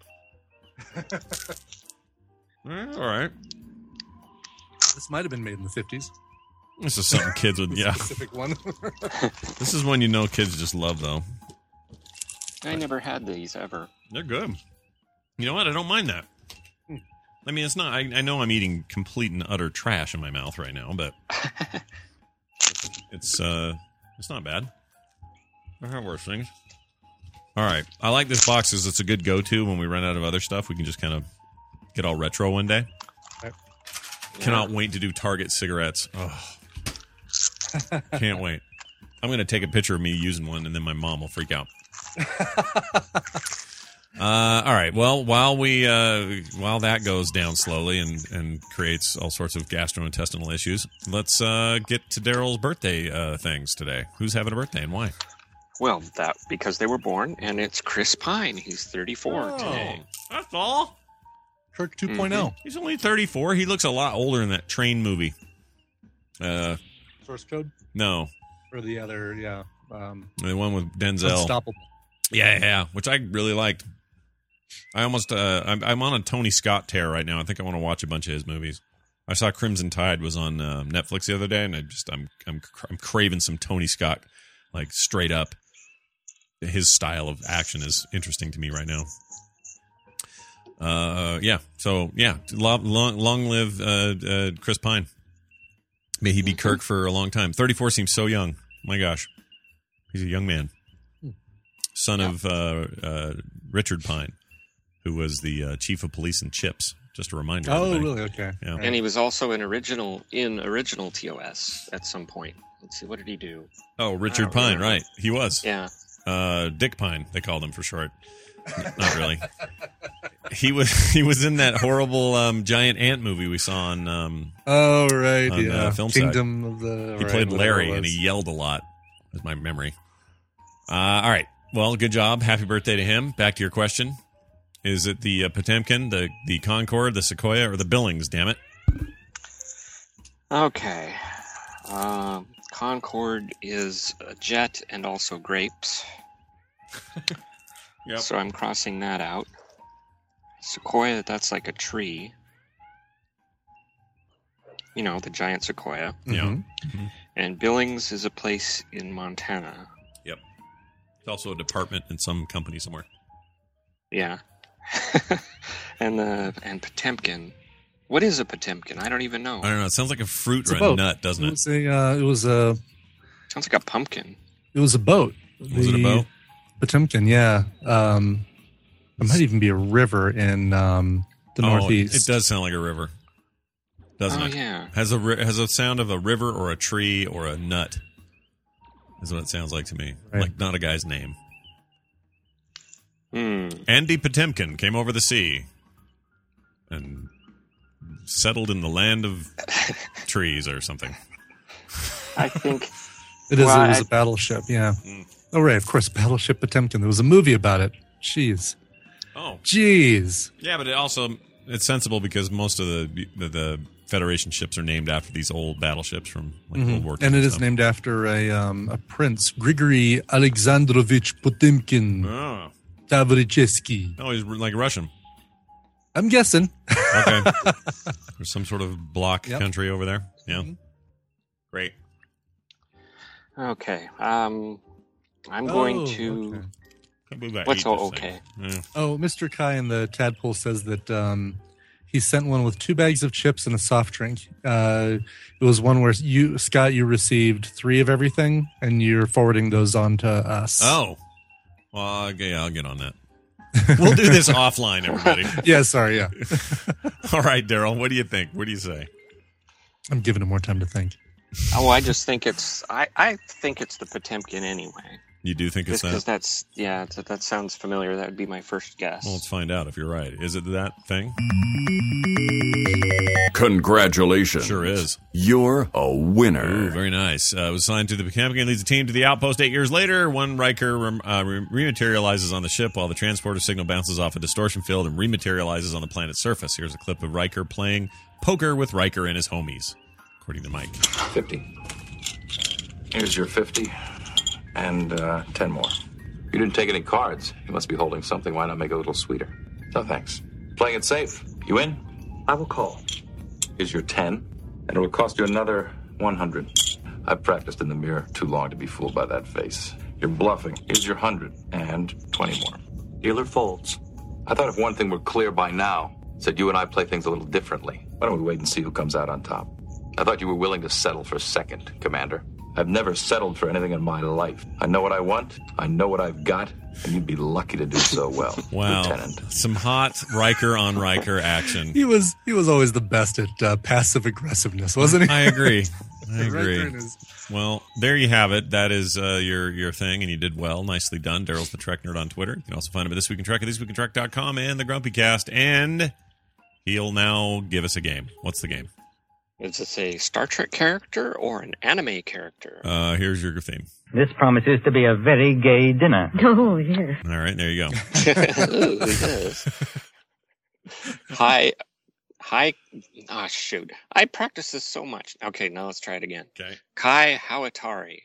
All right. This might have been made in the 50s. This is something kids would, yeah. Specific one. This is one you know kids just love, though. I never had these ever. They're good. You know what? I don't mind that. I mean, it's not. I know I'm eating complete and utter trash in my mouth right now, but it's not bad. I have worse things. All right, I like this box because it's a good go-to when we run out of other stuff. We can just kind of get all retro one day. Okay. Cannot wait to do Target cigarettes. Oh, can't wait. I'm going to take a picture of me using one, and then my mom will freak out. All right. Well, while that goes down slowly and creates all sorts of gastrointestinal issues, let's get to Daryl's birthday things today. Who's having a birthday and why? Well, because they were born, and it's Chris Pine. He's 34 today. That's all. Kirk 2.0. He's only 34. He looks a lot older in that Train movie. Source code? No, Or the other, yeah. the one with Denzel. Unstoppable. Yeah, which I really liked. I almost I'm on a Tony Scott tear right now. I think I want to watch a bunch of his movies. I saw Crimson Tide was on Netflix the other day, and I'm craving some Tony Scott, like straight up. His style of action is interesting to me right now. So long live Chris Pine. May he be Kirk for a long time. 34 seems so young. My gosh, he's a young man. Son of Richard Pine, who was the chief of police in Chips. Just a reminder. Oh, everybody. really? Okay. Yeah. And he was also in original TOS at some point. Let's see, what did he do? Oh, Richard Pine, remember. right? He was. Yeah. Dick Pine, they called him for short. Not really. He was in that horrible giant ant movie we saw on. Oh, right. on, Yeah. Film Kingdom of the. He played Larry, and he yelled a lot. Is my memory. All right. Well, good job. Happy birthday to him. Back to your question: is it the Potemkin, the Concorde, the Sequoia, or the Billings? Damn it! Okay. Concorde is a jet and also grapes. Yep. So I'm crossing that out. Sequoia, that's like a tree. You know, the giant sequoia. Yeah. And Billings is a place in Montana. Yep. It's also a department in some company somewhere. Yeah. and Potemkin. What is a Potemkin? I don't even know. I don't know. It sounds like a fruit It's or a a boat. nut, doesn't it? It was a Sounds like a pumpkin. boat. Was it a boat? Potemkin, yeah. It might even be a river in the Northeast. It does sound like a river, doesn't it? Yeah. Has a sound of a river or a tree or a nut. Is what it sounds like to me. Right. Like not a guy's name. Hmm. Andy Potemkin came over the sea and settled in the land of trees or something. I think It is. It was a battleship. Yeah. Oh, right. Of course, Battleship Potemkin. There was a movie about it. Jeez. Oh. Jeez. Yeah, but it's sensible because most of the Federation ships are named after these old battleships from World War II. And it is named after a prince, Grigory Alexandrovich Potemkin Tavrichesky. Oh, he's like Russian. I'm guessing. Okay. There's some sort of block country over there. Yeah. Great. Okay. I'm going to... Okay. What's okay? Yeah. Oh, Mr. Kai in the Tadpole says that he sent one with 2 bags of chips and a soft drink. It was one where you, Scott, you received 3 of everything, and you're forwarding those on to us. Oh. Well, okay, I'll get on that. We'll do this offline, everybody. Yeah, sorry, yeah. All right, Daryl, what do you think? What do you say? I'm giving him more time to think. Oh, I just think it's... I think it's the Potemkin anyway. You do think it's that? Because that's... Yeah, that sounds familiar. That would be my first guess. Well, let's find out if you're right. Is it that thing? Congratulations. Sure is. You're a winner. Ooh, very nice. It was assigned to the Potemkin, leads the team to the outpost 8 years later. One Riker rematerializes on the ship while the transporter signal bounces off a distortion field and rematerializes on the planet's surface. Here's a clip of Riker playing poker with Riker and his homies, according to Mike. 50. Here's your 50. And 10 more. You didn't take any cards. You must be holding something. Why not make it a little sweeter? No, thanks. Playing it safe. You in? I will call. Here's your 10, and it will cost you another 100. I've practiced in the mirror too long to be fooled by that face. You're bluffing. Here's your 100, and 20 more. Dealer folds. I thought if one thing were clear by now, said you and I play things a little differently. Why don't we wait and see who comes out on top? I thought you were willing to settle for second, Commander. I've never settled for anything in my life. I know what I want, I know what I've got, and you'd be lucky to do so well, wow. Lieutenant. Some hot Riker on Riker action. He was always the best at passive aggressiveness, wasn't he? I agree. Well, there you have it. That is your thing, and you did well. Nicely done. Daryl's the Trek Nerd on Twitter. You can also find him at This Week in Trek at ThisWeekInTrek.com and the Grumpy Cast. And he'll now give us a game. What's the game? Is this a Star Trek character or an anime character? Here's your theme. This promises to be a very gay dinner. Oh, yes. All right, there you go. Ooh, yes. Hi. Shoot. I practice this so much. Okay, now let's try it again. Okay. Kai Hawatari.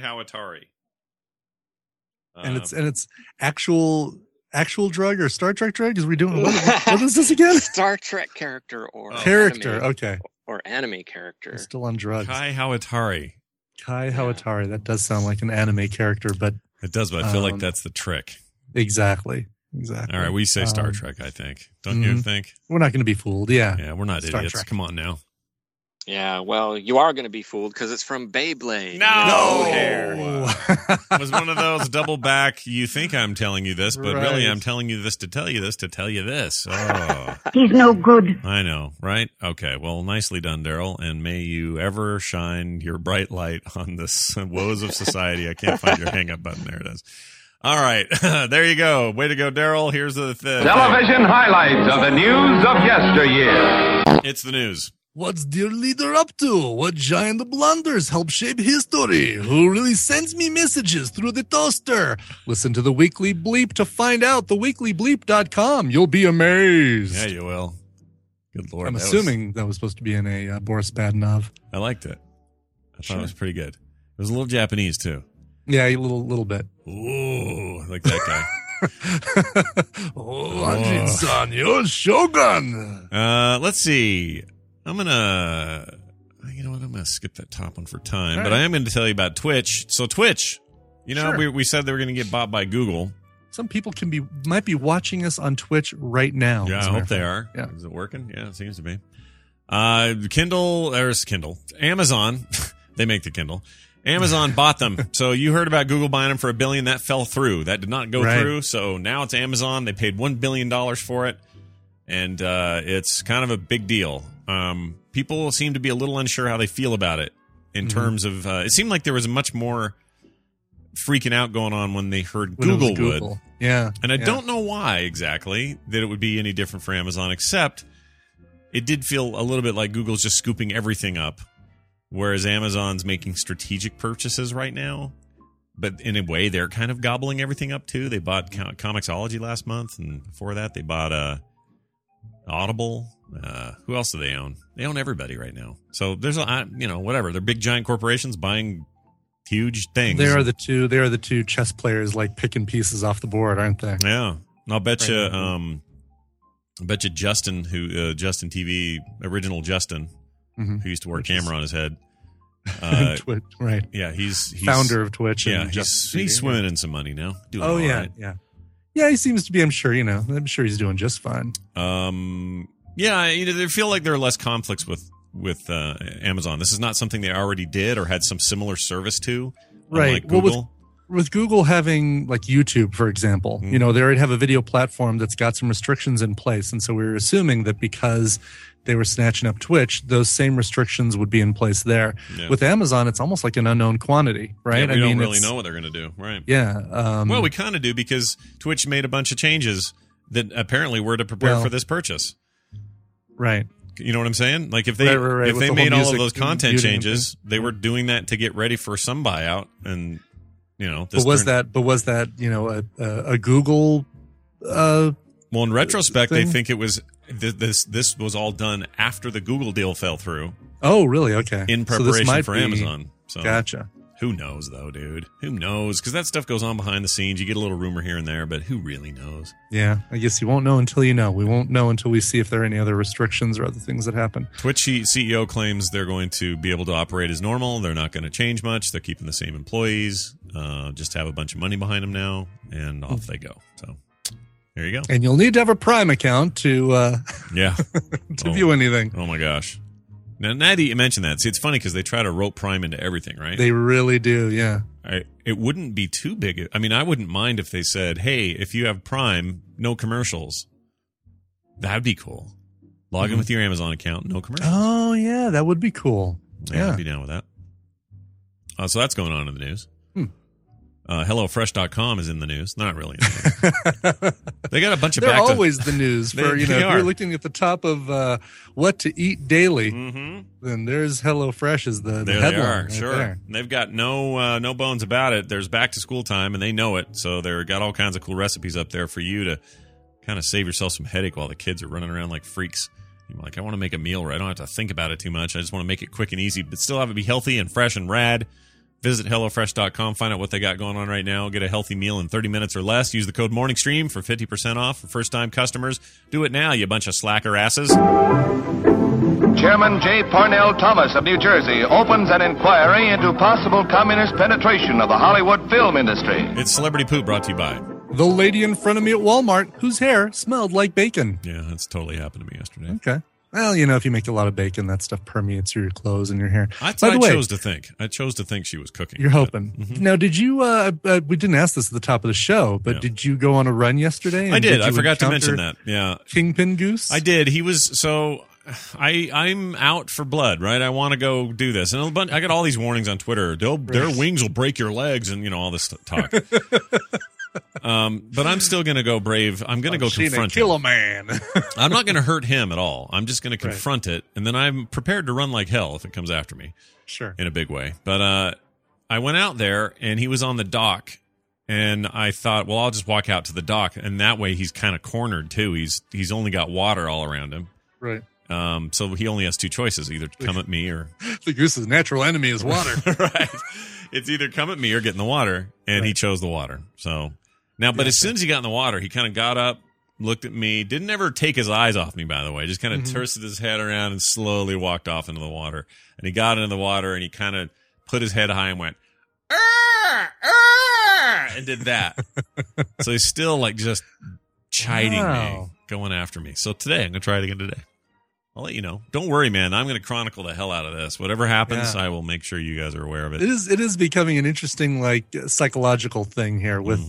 And it's actual drug or Star Trek drug? Is we doing what is this again? Star Trek character or character? Anime, okay. Or anime character. He's still on drugs. Kai Hawatari. That does sound like an anime character, but it does. But I feel like that's the trick. Exactly. All right, we say Star Trek. I think. Don't you think? We're not going to be fooled. Yeah. We're not Star idiots. Trek. Come on now. Yeah, well, you are going to be fooled because it's from Beyblade. No hair. It was one of those double back. You think I'm telling you this, but really I'm telling you this to tell you this to tell you this. Oh, he's no good. I know, right? Okay, well, nicely done, Daryl, and may you ever shine your bright light on the woes of society. I can't find your hang up button. There it is. All right, there you go. Way to go, Daryl. Here's the television highlights of the news of yesteryear. It's the news. What's dear leader up to? What giant blunders help shape history? Who really sends me messages through the toaster? Listen to the Weekly Bleep to find out. TheWeeklyBleep.com. You'll be amazed. Yeah, you will. Good Lord. I'm assuming that was supposed to be in a Boris Badenov. I liked it. I thought it was pretty good. It was a little Japanese, too. Yeah, a little bit. Ooh, like that guy. Anjin-san, you're Shogun. Let's see. I'm going to skip that top one for time, but I am going to tell you about Twitch. So Twitch, we said they were going to get bought by Google. Some people might be watching us on Twitch right now. Yeah, I hope they are. Yeah. Is it working? Yeah, it seems to be. Amazon, they make the Kindle. Amazon bought them. So you heard about Google buying them for $1 billion. That fell through. That did not go through. So now it's Amazon. They paid $1 billion for it. And it's kind of a big deal. People seem to be a little unsure how they feel about it in terms of it seemed like there was much more freaking out going on when they heard Google would. Yeah. And I don't know why exactly that it would be any different for Amazon, except it did feel a little bit like Google's just scooping everything up whereas Amazon's making strategic purchases right now. But in a way, they're kind of gobbling everything up too. They bought Comixology last month, and before that, they bought Audible. Who else do they own? They own everybody right now. So there's whatever. They're big giant corporations buying huge things. They are the two chess players, like picking pieces off the board, aren't they? Yeah. And I'll bet you. I bet you Justin, Justin TV, original Justin, who used to wear a camera on his head. Twitch, right? Yeah, he's founder of Twitch. Yeah, and he's swimming in some money now. Doing oh all yeah, right. yeah. He seems to be. I'm sure he's doing just fine. Yeah, they feel like there are less conflicts with Amazon. This is not something they already did or had some similar service to, right? Like Google. Well, with Google having like YouTube, for example, they already have a video platform that's got some restrictions in place, and so we were assuming that because they were snatching up Twitch, those same restrictions would be in place there. Yeah. With Amazon, it's almost like an unknown quantity, right? Yeah, we don't really know what they're going to do, right? Yeah. Well, we kind of do because Twitch made a bunch of changes that apparently were to prepare for this purchase. Right. You know what I'm saying? Like if they if they made all of those content changes, they were doing that to get ready for some buyout, and But was that a Google? Well, in retrospect, they think it was this was all done after the Google deal fell through. Oh, really? Okay. In preparation for Amazon. So gotcha. Who knows, though, dude? Who knows? Because that stuff goes on behind the scenes. You get a little rumor here and there, but who really knows? Yeah, I guess you won't know until you know. We won't know until we see if there are any other restrictions or other things that happen. Twitch CEO claims they're going to be able to operate as normal. They're not going to change much. They're keeping the same employees. Just have a bunch of money behind them now, and off they go. So there you go. And you'll need to have a Prime account to view anything. Oh my gosh. Now that you mentioned that, see, it's funny because they try to rope Prime into everything, right? They really do, yeah. It wouldn't be too big. I mean, I wouldn't mind if they said, hey, if you have Prime, no commercials. That'd be cool. Log in with your Amazon account, no commercials. Oh, yeah, that would be cool. Yeah, I'd be down with that. So that's going on in the news. HelloFresh.com is in the news. Not really. They got a bunch of They're always the news for, if are. you're looking at the top of what to eat daily, then there's HelloFresh as the there headline. They are, right sure. there. They've got no bones about it. There's back to school time, and they know it. So they've got all kinds of cool recipes up there for you to kind of save yourself some headache while the kids are running around like freaks. You're like, I want to make a meal where I don't have to think about it too much. I just want to make it quick and easy, but still have it be healthy and fresh and rad. Visit HelloFresh.com, find out what they got going on right now. Get a healthy meal in 30 minutes or less. Use the code MorningStream for 50% off for first-time customers. Do it now, you bunch of slacker asses. Chairman J. Parnell Thomas of New Jersey opens an inquiry into possible communist penetration of the Hollywood film industry. It's Celebrity Poop brought to you by the lady in front of me at Walmart whose hair smelled like bacon. Yeah, that's totally happened to me yesterday. Okay. Well, if you make a lot of bacon, that stuff permeates through your clothes and your hair. That's what I chose to think. I chose to think she was cooking. You're hoping. Now, did you, we didn't ask this at the top of the show, but did you go on a run yesterday? I did. I forgot to mention that. Yeah. Kingpin Goose? I did. He was, I'm out for blood, right? I want to go do this. And I got all these warnings on Twitter. Their wings will break your legs and, all this talk. But I'm still going to go brave. I'm going to go confront kill him. A man. I'm not going to hurt him at all. I'm just going to confront it, and then I'm prepared to run like hell if it comes after me. Sure. In a big way. But I went out there, and he was on the dock, and I thought, well, I'll just walk out to the dock, and that way he's kind of cornered too. He's only got water all around him. Right. So he only has two choices: either come at me or the goose's natural enemy is water. Right. It's either come at me or get in the water, and he chose the water. So now, but as soon as he got in the water, he kind of got up, looked at me, didn't ever take his eyes off me, by the way, just kind of twisted his head around and slowly walked off into the water. And he got into the water and he kind of put his head high and went, and did that. So he's still like just chiding me, going after me. So today, I'm going to try it again today. I'll let you know. Don't worry, man. I'm going to chronicle the hell out of this. Whatever happens, I will make sure you guys are aware of it. It is becoming an interesting, psychological thing here with,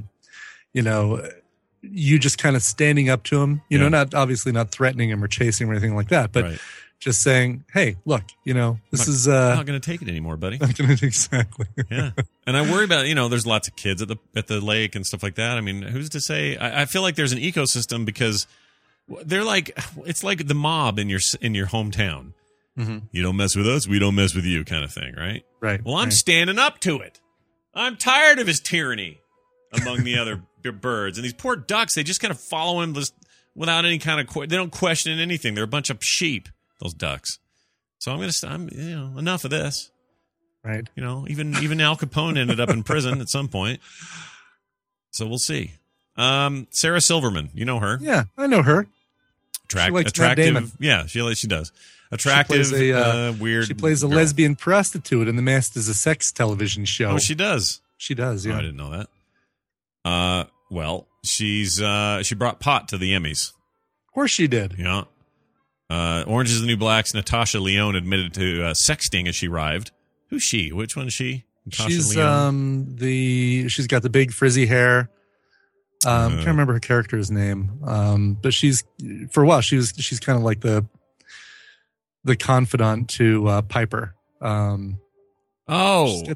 you just kind of standing up to him, not obviously not threatening him or chasing him or anything like that, but just saying, hey, look, this is I'm not going to take it anymore, buddy. Exactly. Yeah. And I worry about, there's lots of kids at the lake and stuff like that. I mean, who's to say? I feel like there's an ecosystem because they're like, it's like the mob in your hometown. You don't mess with us, we don't mess with you, kind of thing, right? Right. Well, I'm right. standing up to it. I'm tired of his tyranny among the other birds. And these poor ducks, they just kind of follow him just without any kind of they don't question anything. They're a bunch of sheep, those ducks. So I'm enough of this. Right. Even Al Capone ended up in prison at some point. So we'll see. Sarah Silverman, you know her. Yeah, I know her. She likes Matt Damon. Attractive. Yeah, she does. Attractive, weird. She plays a girl. lesbian prostitute in The Masked as a Sex television show. Oh, she does. She does. Yeah, Oh, I didn't know that. Well, she brought pot to the Emmys. Of course she did. Yeah. Orange is the New Black's Natasha Lyonne admitted to sexting as she arrived. Who's she? Which one is she? Natasha She's Lyonne? she's got the big frizzy hair. I can't remember her character's name. But she's for a while she's kind of like the confidant to Piper. She's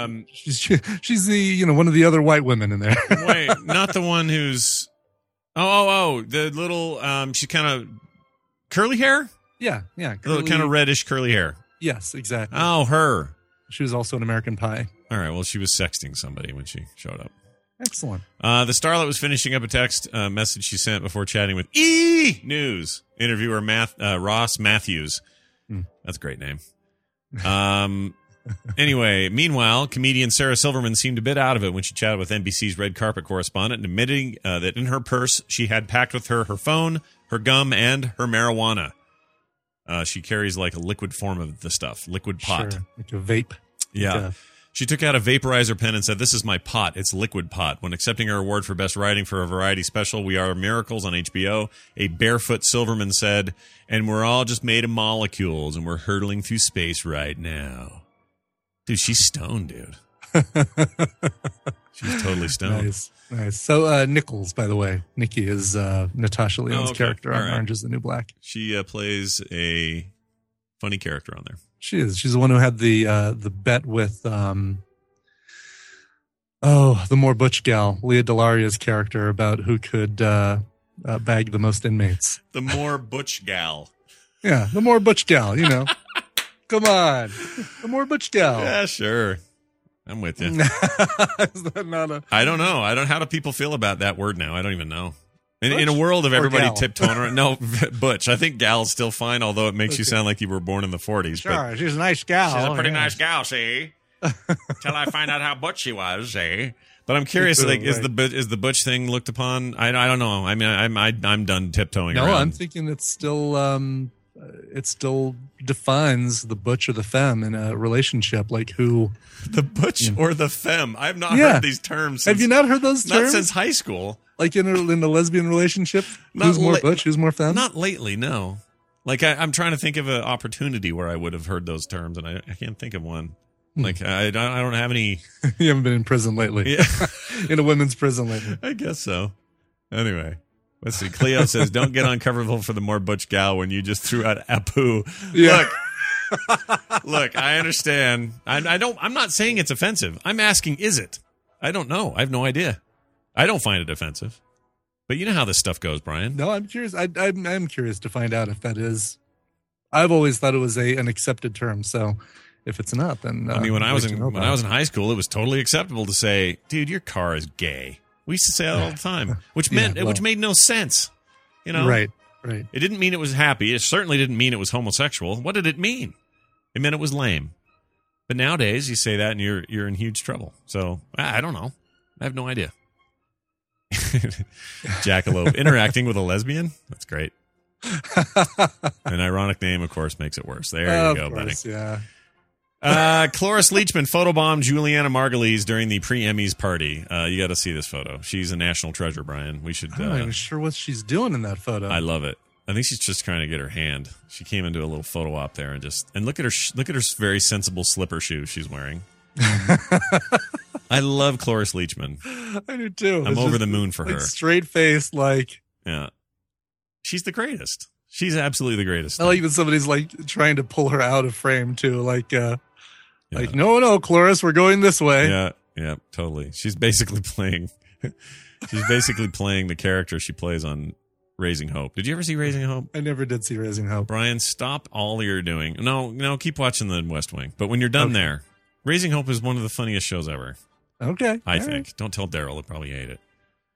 the one of the other white women in there. Wait, not the one who's the little she's kind of curly hair? Yeah. Little kind of reddish curly hair. Yes, exactly. Oh, her. She was also in American Pie. All right, well, she was sexting somebody when she showed up. Excellent. The starlet was finishing up a text message she sent before chatting with E! News interviewer Ross Matthews. That's a great name. Anyway, meanwhile, comedian Sarah Silverman seemed a bit out of it when she chatted with NBC's red carpet correspondent, admitting that in her purse she had packed with her phone, her gum, and her marijuana. She carries like a liquid form of the stuff, liquid pot. Sure, like a vape. Yeah. She took out a vaporizer pen and said, "This is my pot. It's liquid pot." When accepting her award for Best Writing for a variety special, We Are Miracles on HBO, a barefoot Silverman said, "And we're all just made of molecules, and we're hurtling through space right now." Dude, she's stoned, dude. She's totally stoned. Nice. So Nichols, by the way, Nikki is Natasha Lyonne's character on All right. Orange is the New Black. She plays a funny character on there. She is. She's the one who had the bet with the more butch gal, Leah Delaria's character, about who could bag the most inmates. The more butch gal. Yeah, the more butch gal. Come on, the more butch gal. Yeah, sure. I'm with you. Is that not a? I don't know. How do people feel about that word now? I don't even know. In a world of everybody gal? tiptoeing around, no, butch. I think gal's still fine, although it makes you sound like you were born in the 40s. Sure, she's a nice gal. She's a pretty nice gal, see? Till I find out how butch she was, see? But I'm curious, like, is the butch thing looked upon? I don't know. I mean, I'm done tiptoeing around. No, I'm thinking it's still it still defines the butch or the femme in a relationship, like who the butch or the femme. I've not heard these terms. Have you not heard those terms? Not since high school. Like in a lesbian relationship, who's more butch, who's more femme? Not lately, no. Like I'm trying to think of an opportunity where I would have heard those terms, and I can't think of one. Like I don't have any. You haven't been in prison lately. Yeah. In a women's prison lately. I guess so. Anyway, let's see. Cleo says, "Don't get uncomfortable for the more butch gal when you just threw out Apu." Yeah. Look, I understand. I'm not saying it's offensive. I'm asking, is it? I don't know. I have no idea. I don't find it offensive. But you know how this stuff goes, Brian. No, I'm curious. I'm curious to find out if that is. I've always thought it was an accepted term. So if it's not, then I mean, when I was in high school, it was totally acceptable to say, "Dude, your car is gay." We used to say that all the time, which made no sense. Right. It didn't mean it was happy. It certainly didn't mean it was homosexual. What did it mean? It meant it was lame. But nowadays, you say that and you're in huge trouble. So I don't know. I have no idea. Jackalope interacting with a lesbian? That's great. An ironic name, of course, makes it worse. There you go, buddy. Yeah. Cloris Leachman photobombed Juliana Margulies during the pre-Emmys party. You got to see this photo. She's a national treasure, Brian. We should. I'm not even sure what she's doing in that photo. I love it. I think she's just trying to get her hand. She came into a little photo op there and look at her very sensible slipper shoes she's wearing. I love Cloris Leachman. I do too. I'm over the moon for her. Straight face, yeah. She's the greatest. She's absolutely the greatest. I like that somebody's trying to pull her out of frame too. No, Cloris, we're going this way. Yeah, totally. She's basically playing the character she plays on Raising Hope. Did you ever see Raising Hope? I never did see Raising Hope. Brian, stop all you're doing. No, keep watching the West Wing. But when you're done there, Raising Hope is one of the funniest shows ever. Okay. I think. Right. Don't tell Daryl. He'll probably hate it.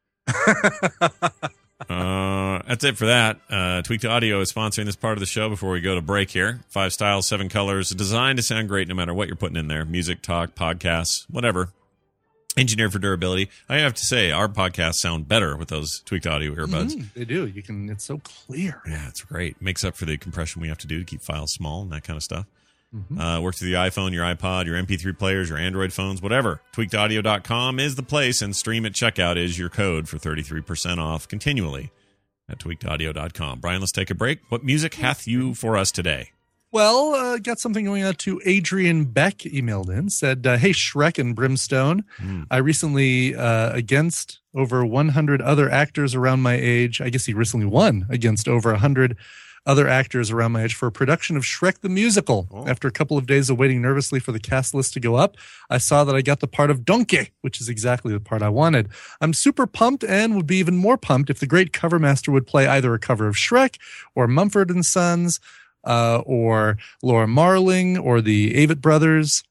That's it for that. Tweaked Audio is sponsoring this part of the show before we go to break here. 5 styles, 7 colors, designed to sound great no matter what you're putting in there. Music, talk, podcasts, whatever. Engineered for durability. I have to say, our podcasts sound better with those Tweaked Audio earbuds. They do. It's so clear. Yeah, it's great. Makes up for the compression we have to do to keep files small and that kind of stuff. Works with the iPhone, your iPod, your MP3 players, your Android phones, whatever. Tweakedaudio.com is the place, and Stream at checkout is your code for 33% off continually at tweakedaudio.com. Brian, let's take a break. What music hath you for us today? Well, got something going on to Adrian Beck emailed in, said, hey, Shrek and Brimstone, I recently, against over 100 other actors around my age, I guess he recently won against over 100 other actors around my age for a production of Shrek the Musical. After a couple of days of waiting nervously for the cast list to go up, I saw that I got the part of Donkey, which is exactly the part I wanted. I'm super pumped and would be even more pumped if the great cover master would play either a cover of Shrek or Mumford & Sons, or Laura Marling or the Avett Brothers.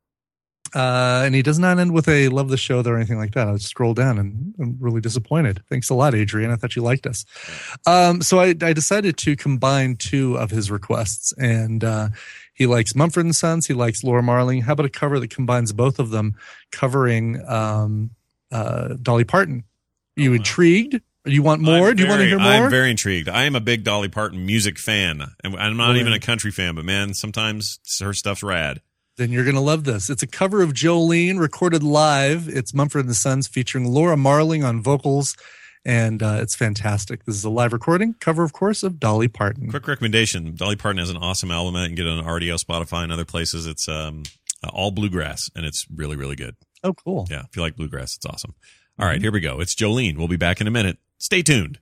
And he does not end with a love the show or anything like that. I scroll down and I'm really disappointed. Thanks a lot, Adrian. I thought you liked us. So I decided to combine 2 of his requests, and he likes Mumford & Sons. He likes Laura Marling. How about a cover that combines both of them covering Dolly Parton? Are you intrigued? Do you want more? Do you want to hear more? I'm very intrigued. I am a big Dolly Parton music fan. And I'm not even a country fan, but man, sometimes her stuff's rad. Then you're going to love this. It's a cover of Jolene recorded live. It's Mumford & Sons featuring Laura Marling on vocals, and it's fantastic. This is a live recording, cover, of course, of Dolly Parton. Quick recommendation. Dolly Parton has an awesome album. You can get it on RDO, Spotify, and other places. It's all bluegrass, and it's really, really good. Oh, cool. Yeah, if you like bluegrass, it's awesome. All right, here we go. It's Jolene. We'll be back in a minute. Stay tuned.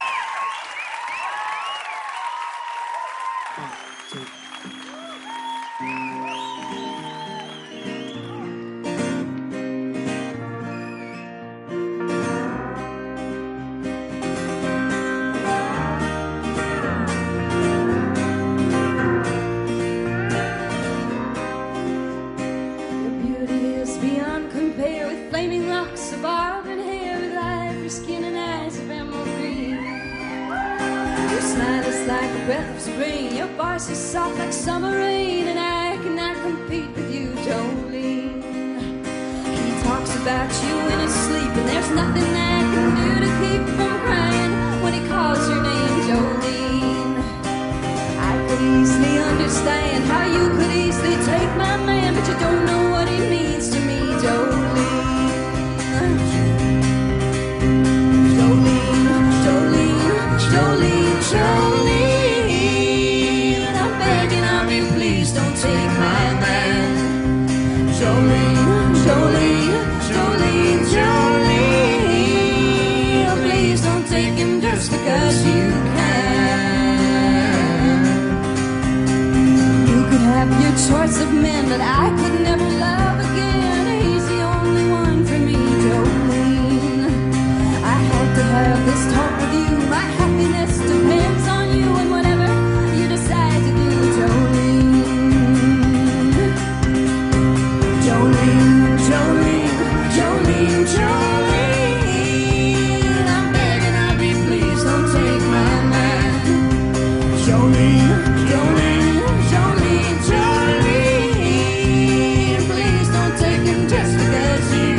Choice of men, but I could never love again. He's the only one for me, Jolene. I had to have this talk with you. My happiness depends on you and whatever you decide to do, Jolene. Jolene, Jolene, Jolene, Jolene. I'm begging of you, please don't take my man. Jolene, Jolene, Jolene, Jolene. Just because you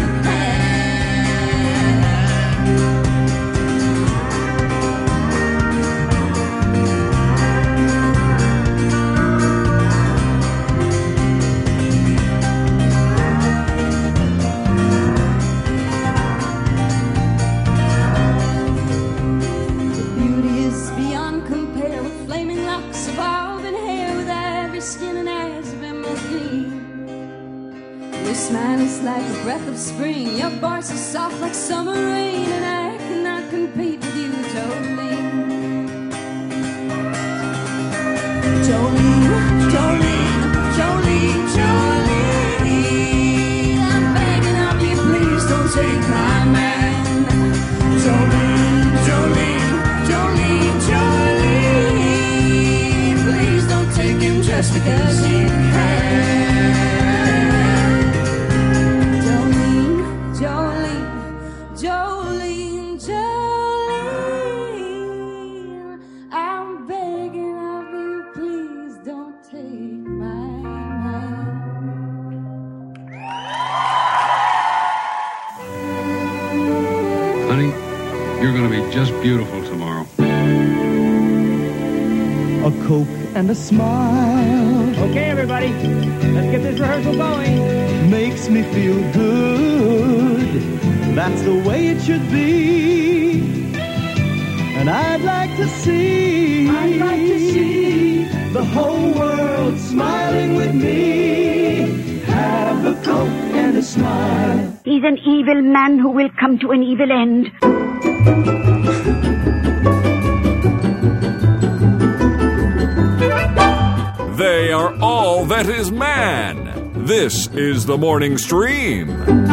The beauty is beyond compare with flaming locks of auburn hair, with ivory skin and eyes of emerald green. Your smile is like a breath of spring. Your voice is soft like summer rain, and I cannot compete with you, Jolene. Jolene, Jolene, Jolene, Jolene. I'm begging of you, please don't take my man. Jolene, Jolene, Jolene, just because you can. Jolene, I'm begging of you, please don't take my hand. Honey, you're going to be just beautiful tomorrow. A Coke and a smile. Okay, everybody, let's get this rehearsal going. Makes me feel good. That's the way it should be. And I'd like to see the whole world smiling with me. Have a Coke and a smile. He's an evil man who will come to an evil end. They are all that is man. This is the morning stream.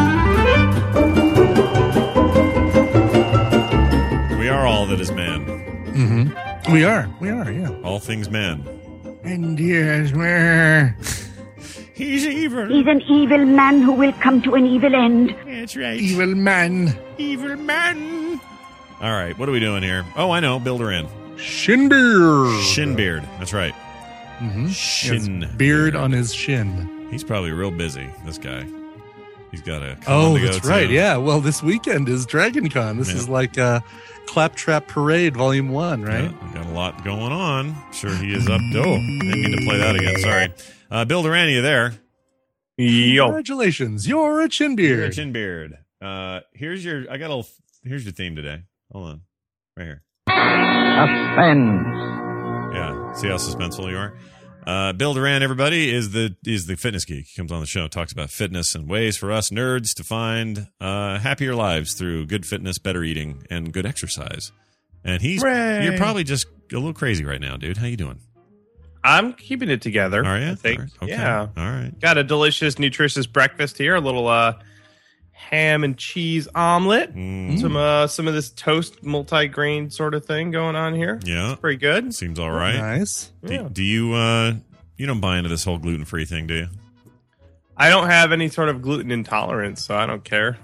We are all that is man. Mm-hmm. We are, yeah. All things man. And yes, where he's evil. He's an evil man who will come to an evil end. That's right. Evil man. Evil man. All right, what are we doing here? Oh, I know. Builder in. Shinbeard. Shinbeard. That's right. Mm-hmm. Shin beard on his shin. He's probably real busy, this guy. He's got a con to go that's right. to. Yeah. Well, this weekend is Dragon Con. This is like Claptrap Parade Volume 1, right? Yeah, got a lot going on. Sure he is up. Oh, didn't mean to play that again. Sorry. Bill Duran, you there? Yo. Congratulations. You're a Chinbeard. You're a Chinbeard. Here's your theme today. Hold on. Right here. Suspense. Yeah. See how suspenseful you are? Bill Duran, everybody, is the fitness geek. He comes on the show, talks about fitness and ways for us nerds to find happier lives through good fitness, better eating, and good exercise. And you're probably just a little crazy right now, dude. How you doing? I'm keeping it together. Are you? I think. All right. Okay. Yeah. All right. Got a delicious, nutritious breakfast here. A little ham and cheese omelet. Some of this toast multi-grain sort of thing going on here. Yeah. It's pretty good. Seems all right. Nice. Do you you don't buy into this whole gluten-free thing, do you? I don't have any sort of gluten intolerance, so I don't care.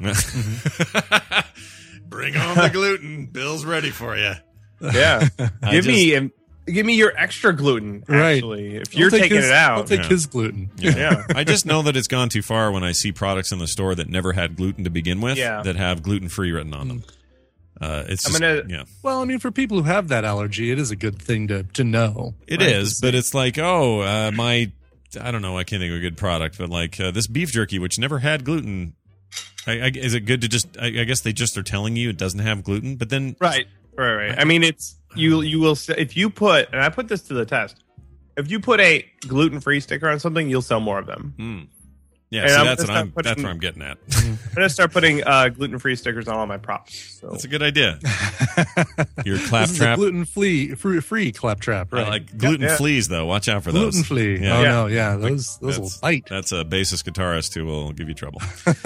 Bring on the gluten. Bill's ready for you. Yeah. Give me your extra gluten, actually, if you're taking it out. I'll take his gluten. Yeah. I just know that it's gone too far when I see products in the store that never had gluten to begin with that have gluten-free written on them. It's just, Well, I mean, for people who have that allergy, it is a good thing to know. It is, but it's like, I don't know, I can't think of a good product, but like this beef jerky, which never had gluten, is it good to just, I guess they just are telling you it doesn't have gluten, but then... Right. I mean, it's, you will, if you put, and I put this to the test, if you put a gluten-free sticker on something, you'll sell more of them. Yeah, so that's where I'm getting at. I'm going to start putting gluten-free stickers on all my props. So. That's a good idea. Your claptrap. Gluten-free claptrap, right? Like gluten fleas, though. Watch out for those. Gluten flea. Yeah. Oh, no, yeah. Those will bite. That's a bassist guitarist who will give you trouble.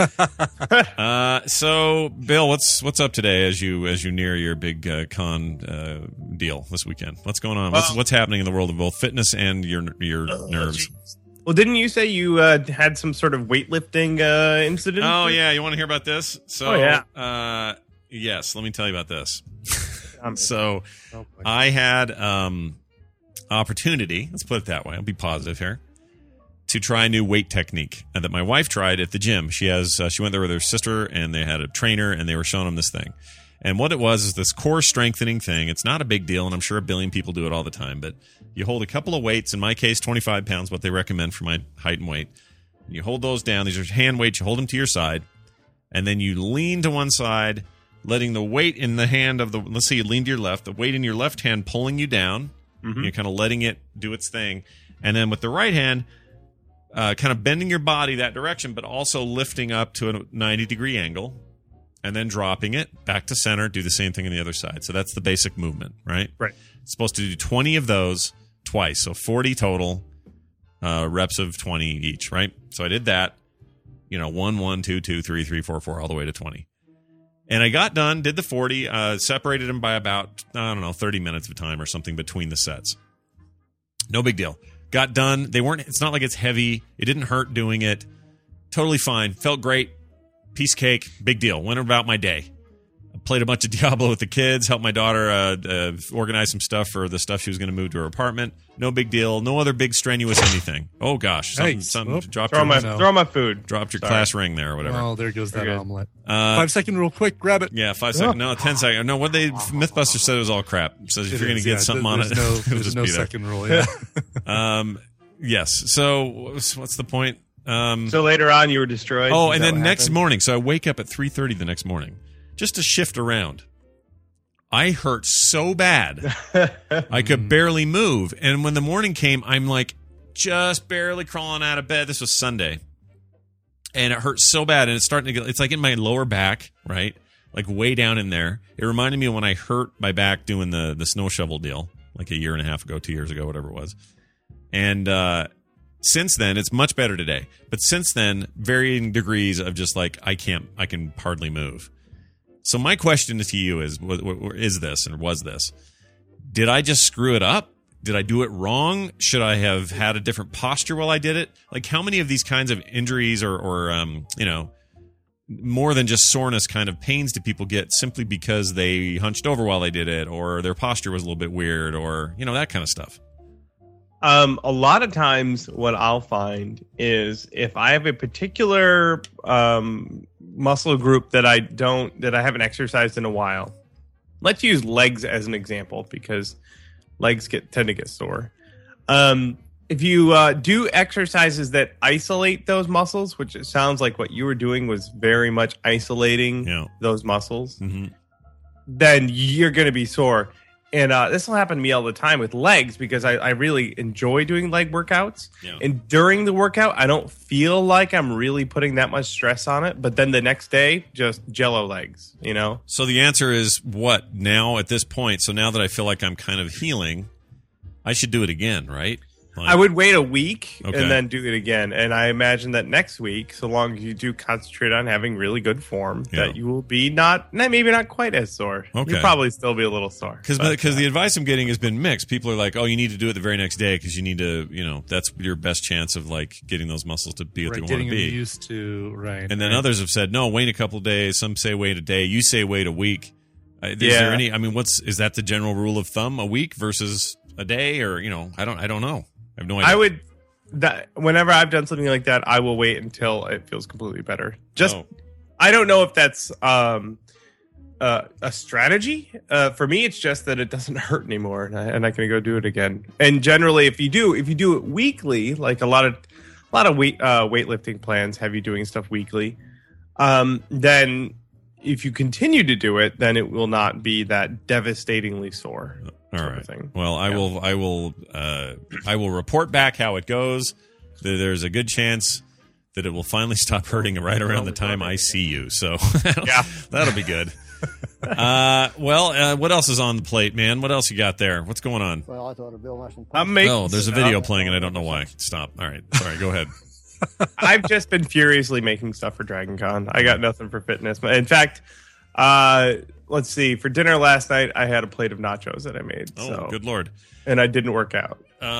So, Bill, what's up today as you near your big con deal this weekend? What's going on? What's happening in the world of both fitness and your nerves? Well, didn't you say you had some sort of weightlifting incident? Oh, yeah. You want to hear about this? So, yes, let me tell you about this. So, I had opportunity, let's put it that way, I'll be positive here, to try a new weight technique that my wife tried at the gym. She went there with her sister, and they had a trainer, and they were showing them this thing. And what it was is this core strengthening thing. It's not a big deal, and I'm sure a billion people do it all the time, but you hold a couple of weights, in my case, 25 pounds, what they recommend for my height and weight. You hold those down. These are hand weights. You hold them to your side, and then you lean to one side, letting the weight in the hand of let's say you lean to your left, the weight in your left hand pulling you down. Mm-hmm. You're kind of letting it do its thing. And then with the right hand, kind of bending your body that direction, but also lifting up to a 90-degree angle. And then dropping it back to center, do the same thing on the other side. So that's the basic movement, right? Right. It's supposed to do 20 of those twice, so 40 total reps of 20 each, right? So I did that, 1, 2, 2, 3, 3, 4, 4, all the way to 20. And I got done, did the 40, separated them by about, 30 minutes of time or something between the sets. No big deal. Got done. It's not like it's heavy. It didn't hurt doing it. Totally fine. Felt great. Piece of cake. Big deal. Went about my day. Played a bunch of Diablo with the kids. Helped my daughter organize some stuff for the stuff she was going to move to her apartment. No big deal. No other big strenuous anything. Oh gosh, something dropped. Throw my food. Dropped your class ring there or whatever. Oh, there goes that omelet. 5 second rule, quick, grab it. Yeah, 5 seconds. No, 10 seconds. No, MythBusters said it was all crap. Says if you're going to get something on it, there's no second rule. Yeah. Yes. So what's the point? So later on, you were destroyed. Oh, and then next morning. So I wake up at 3:30 the next morning. Just to shift around. I hurt so bad. I could barely move. And when the morning came, I'm like just barely crawling out of bed. This was Sunday. And it hurt so bad. And it's starting to get, it's like in my lower back, right? Like way down in there. It reminded me of when I hurt my back doing the snow shovel deal, like a year and a half ago, 2 years ago, whatever it was. And since then, it's much better today. But since then, varying degrees of just like, I can hardly move. So my question to you is this, or was this? Did I just screw it up? Did I do it wrong? Should I have had a different posture while I did it? Like how many of these kinds of injuries or more than just soreness kind of pains do people get simply because they hunched over while they did it, or their posture was a little bit weird, or, that kind of stuff? A lot of times what I'll find is if I have a particular muscle group that I haven't exercised in a while. Let's use legs as an example because legs tend to get sore. If you do exercises that isolate those muscles, which it sounds like what you were doing was very much isolating those muscles, then you're going to be sore. And this will happen to me all the time with legs because I really enjoy doing leg workouts. Yeah. And during the workout, I don't feel like I'm really putting that much stress on it. But then the next day, just jello legs, So the answer is what now at this point? So now that I feel like I'm kind of healing, I should do it again, right? I would wait a week and then do it again. And I imagine that next week, so long as you do concentrate on having really good form, that you will be maybe not quite as sore. Okay. You'll probably still be a little sore. Because the advice I'm getting has been mixed. People are like, oh, you need to do it the very next day because you need to, that's your best chance of like getting those muscles to be what they want to be. Getting them used to, right. And then others have said, no, wait a couple of days. Some say wait a day. You say wait a week. Is there any, is that the general rule of thumb, a week versus a day? Or, I don't know. I have no idea. Whenever I've done something like that, I will wait until it feels completely better. I don't know if that's a strategy. For me, it's just that it doesn't hurt anymore, and I can go do it again. And generally, if you do it weekly, like a lot of weightlifting plans have you doing stuff weekly, then if you continue to do it, then it will not be that devastatingly sore. All right. Well, I will report back how it goes. There's a good chance that it will finally stop hurting right around the time I see you. So that'll be good. What else is on the plate, man? What else you got there? What's going on? Well, I thought of Bill Washington. There's a video playing, and I don't know why. Stop. All right. Sorry. Go ahead. I've just been furiously making stuff for Dragon Con. I got nothing for fitness. In fact, let's see. For dinner last night, I had a plate of nachos that I made. Oh, good Lord. And I didn't work out.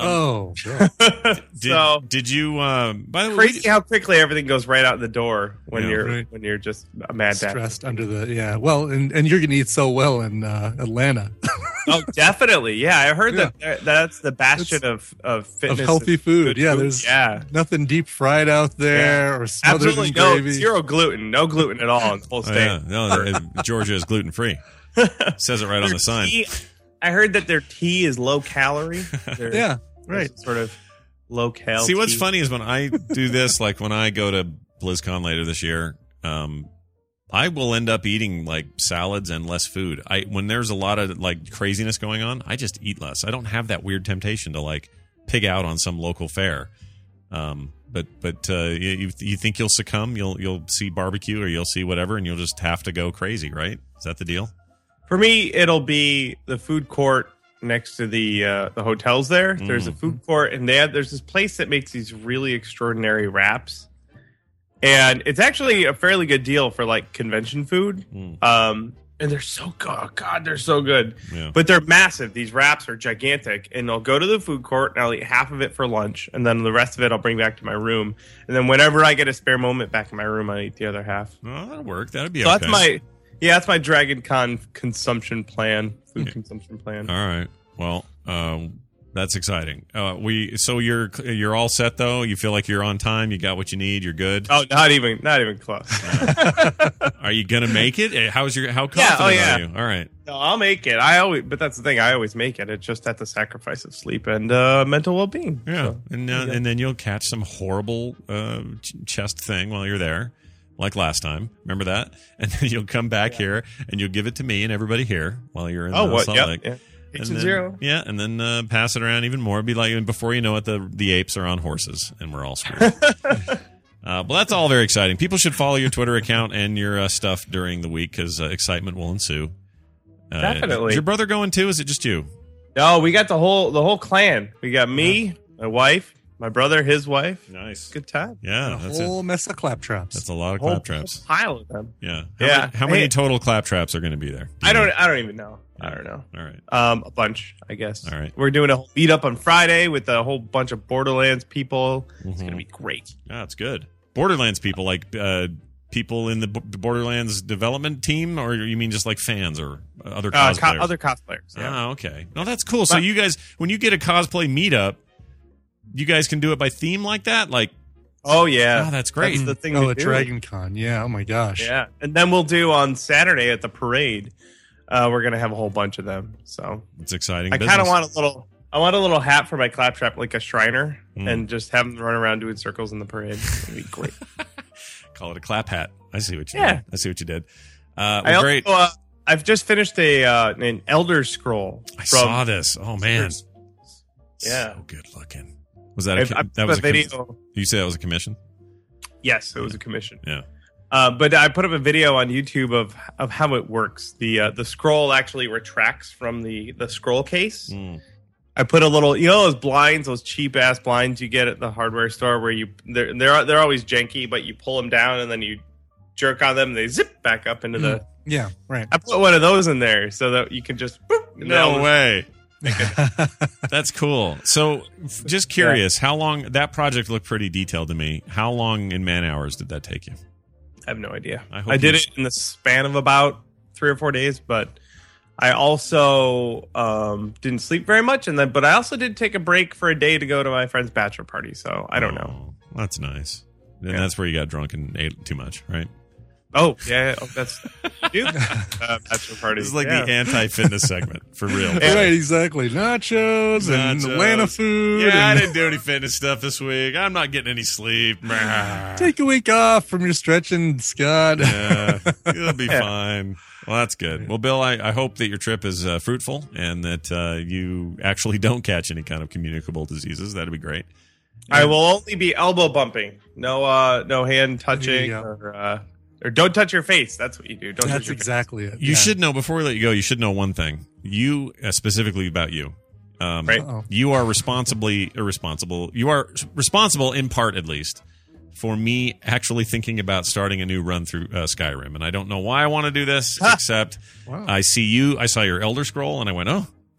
Did you? By the way, crazy how quickly everything goes right out the door when you're just a mad stressed under the Well, and you're gonna eat so well in Atlanta. Oh, definitely. Yeah, I heard that's the bastion of fitness, of healthy food. Yeah, there's nothing deep fried out there or smothered in gravy. Zero gluten, no gluten at all in the whole state. Georgia is gluten free. Says it right on the sign. I heard that their tea is low calorie. Right. Sort of low cal. See, what's funny is when I do this, like when I go to BlizzCon later this year, I will end up eating like salads and less food. When there's a lot of like craziness going on, I just eat less. I don't have that weird temptation to like pig out on some local fare. But you think you'll succumb? You'll see barbecue or you'll see whatever, and you'll just have to go crazy, right? Is that the deal? For me, it'll be the food court next to the hotels there. There's a food court, and there's this place that makes these really extraordinary wraps. And it's actually a fairly good deal for like convention food. And And they're so good. Oh, God, they're so good. Yeah. But they're massive. These wraps are gigantic. And I'll go to the food court and I'll eat half of it for lunch. And then the rest of it I'll bring back to my room. And then whenever I get a spare moment back in my room, I eat the other half. Well, that'll work. That'd be So okay. that's my Dragon Con consumption plan. Food consumption plan. All right. Well, that's exciting. So you're all set though. You feel like you're on time. You got what you need. You're good. Oh, not even close. Are you gonna make it? How confident are you? All right. No, I'll make it. But that's the thing. I always make it. It's just at the sacrifice of sleep and mental well-being. Yeah, So, and then you'll catch some horrible chest thing while you're there, like last time. Remember that? And then you'll come back here and you'll give it to me and everybody here while you're in Salt Lake. Yeah. And then, yeah, and then pass it around even more. It'd be like before you know it, the apes are on horses, and we're all screwed. Well, that's all very exciting. People should follow your Twitter account and your stuff during the week because excitement will ensue. Definitely. Is your brother going too? Is it just you? No, we got the whole clan. We got me, my wife, my brother, his wife. Nice. Good time. Yeah, A whole mess of claptraps. That's a lot of Whole claptraps. pile of them. Yeah. Yeah. How many total claptraps are going to be there? I don't even know. I don't know. All right. A bunch, I guess. All right. We're doing a whole meetup on Friday with a whole bunch of Borderlands people. It's Mm-hmm. gonna be great. Yeah, it's good. Borderlands people, like people in the Borderlands development team, or you mean just like fans or other cosplayers? Other cosplayers. Yeah. Oh, okay. No, that's cool. So you guys, when you get a cosplay meetup, you guys can do it by theme like that? Like, oh yeah, that's great. That's the thing. Oh, to a do. Dragon Con. Yeah. Oh my gosh. Yeah, and then we'll do on Saturday at the parade. We're gonna have a whole bunch of them. So it's exciting. I kind of want a little hat for my claptrap, like a Shriner, and just have them run around doing circles in the parade. It'd be great. Call it a clap hat. I see what you Yeah. did. I see what you did. Great. I've just finished an Elder Scroll. I saw this. Oh man. Yeah. So good looking. Was that that was a video? You say that was a commission? Yes, it was a commission. Yeah. But I put up a video on YouTube of how it works. The scroll actually retracts from the scroll case. I put a little, those blinds, those cheap ass blinds you get at the hardware store where they're always janky, but you pull them down and then you jerk on them and they zip back up into the. Yeah, right. I put one of those in there so that you can just. No way. That's cool. So, just curious, how long that project looked pretty detailed to me. How long in man hours did that take you? I have no idea. I did it in the span of about 3 or 4 days, but I also didn't sleep very much, but I also did take a break for a day to go to my friend's bachelor party. So I don't know. That's nice. And that's where you got drunk and ate too much, right? Oh yeah, that's bachelor party. This is like the anti-fitness segment for real. Right, exactly. Nachos and Atlanta food. Yeah, I and didn't do any fitness stuff this week. I'm not getting any sleep. take a week off from your stretching, Scott. Yeah, you'll be fine. Well, that's good. Well, Bill, I hope that your trip is fruitful and that you actually don't catch any kind of communicable diseases. That'd be great. I will only be elbow bumping. No hand touching or don't touch your face. That's what you do. Don't touch That's your exactly face. it. You should know, before we let you go, you should know one thing. You, specifically about you. Right. You are irresponsible. You are responsible, in part at least, for me actually thinking about starting a new run through Skyrim. And I don't know why I want to do this, except I saw your Elder Scroll, and I went,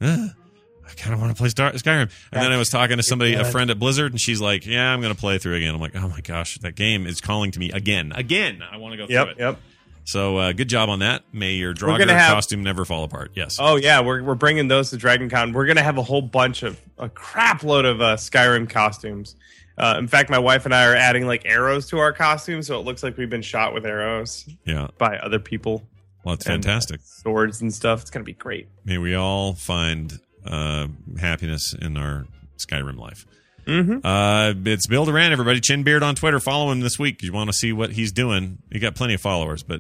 I kind of want to play Skyrim. And then I was talking to somebody, a friend at Blizzard, and she's like, yeah, I'm going to play through again. I'm like, oh my gosh, that game is calling to me again. I want to go through it. Yep. So good job on that. May your Draugr costume never fall apart. Yes. Oh yeah, we're bringing those to Dragon Con. We're gonna have a whole bunch of a crap load of Skyrim costumes. In fact, my wife and I are adding like arrows to our costumes, so it looks like we've been shot with arrows. Yeah. By other people. Well, that's fantastic. Swords and stuff. It's gonna be great. May we all find happiness in our Skyrim life. Mm-hmm. It's Bill Duran, everybody. Chinbeard on Twitter. Follow him this week. You want to see what he's doing. He got plenty of followers, but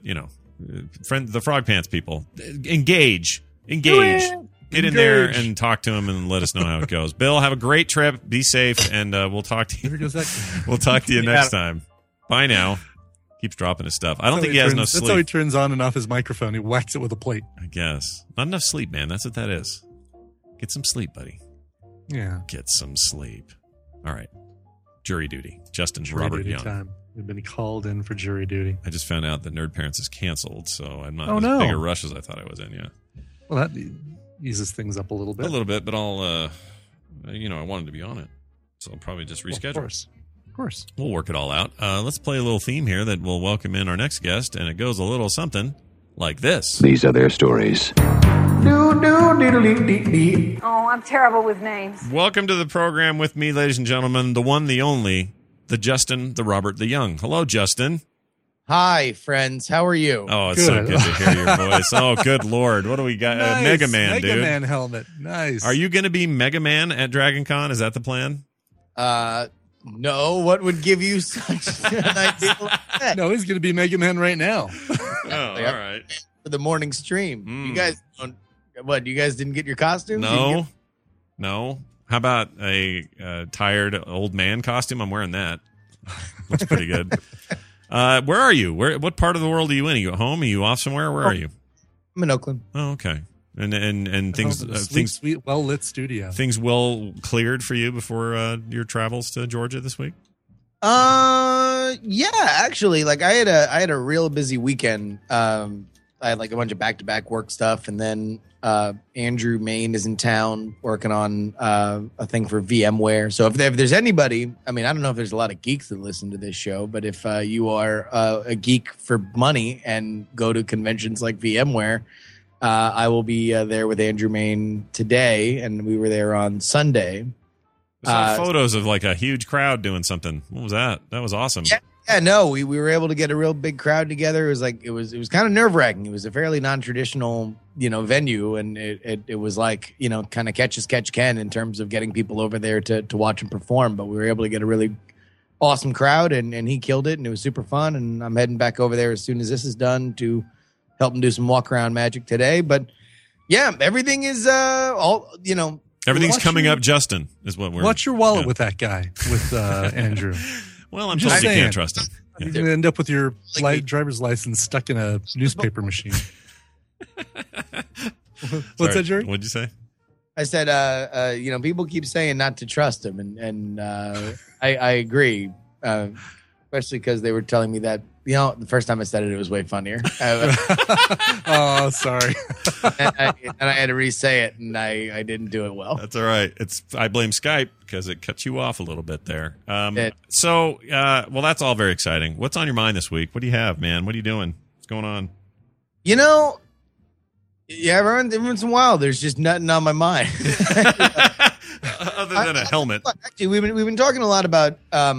the Frog Pants people, engage. Get in there and talk to him and let us know how it goes. Bill, have a great trip. Be safe, and we'll talk to you. We'll talk to you next time. Bye now. Keeps dropping his stuff. I don't think he has no sleep. That's how he turns on and off his microphone. He whacks it with a plate. I guess. Not enough sleep, man. That's what that is. Get some sleep, buddy. Yeah. Get some sleep. All right. Jury duty. Justin Jury Robert duty Young. time. We've been called in for jury duty. I just found out that Nerd Parents is canceled, so I'm not Oh, as no. big a rush as I thought I was in. Yeah, Well, that eases things up a little bit. a little bit, but I'll, I wanted to be on it, so I'll probably just reschedule. Of course. We'll work it all out. Let's play a little theme here that will welcome in our next guest, and it goes a little something like this. These are their stories. Oh, I'm terrible with names. Welcome to the program with me, ladies and gentlemen, the one, the only, the Justin, the Robert, the Young. Hello, Justin. Hi, friends. How are you? Oh, it's so good to hear your voice. Oh, good Lord. What do we got? Nice. Mega Man, dude. Mega Man helmet. Nice. Are you going to be Mega Man at Dragon Con? Is that the plan? No. What would give you such an idea like that? No, he's going to be Mega Man right now. Oh, all right. For the morning stream. You guys don't... What, you guys didn't get your costumes? No. How about a tired old man costume? I'm wearing that. Looks pretty good. Where are you? What part of the world are you in? Are you at home? Are you off somewhere? Where are you? I'm in Oakland. Oh, okay. And things sweet, well lit studio. Things well cleared for you before your travels to Georgia this week? Yeah, actually, like I had a real busy weekend. I had like a bunch of back-to-back work stuff, and then Andrew Main is in town working on a thing for VMware. So if there's anybody, I mean, I don't know if there's a lot of geeks that listen to this show, but if you are a geek for money and go to conventions like VMware, I will be there with Andrew Main today, and we were there on Sunday. I saw photos of like a huge crowd doing something. What was that? That was awesome. Yeah, no, we were able to get a real big crowd together. It was kind of nerve-wracking. It was a fairly non-traditional, venue, and it was like, kind of catch as catch can in terms of getting people over there to watch him perform. But we were able to get a really awesome crowd, and he killed it, and it was super fun. And I'm heading back over there as soon as this is done to help him do some walk-around magic today. But yeah, everything is Everything's coming up, Justin, is what we're... Watch your wallet with that guy, with Andrew. Well, I'm just saying, you can't trust him. You're going to end up with your driver's license stuck in a newspaper machine. What's that, Jerry? What'd you say? I said, people keep saying not to trust him, and I agree, especially because they were telling me that, the first time I said it was way funnier. Oh, sorry. and I had to re-say it, and I didn't do it well. That's all right. I blame Skype because it cuts you off a little bit there. So, that's all very exciting. What's on your mind this week? What do you have, man? What are you doing? What's going on? Every once in a while, there's just nothing on my mind. Other than a helmet. Actually, we've been talking a lot about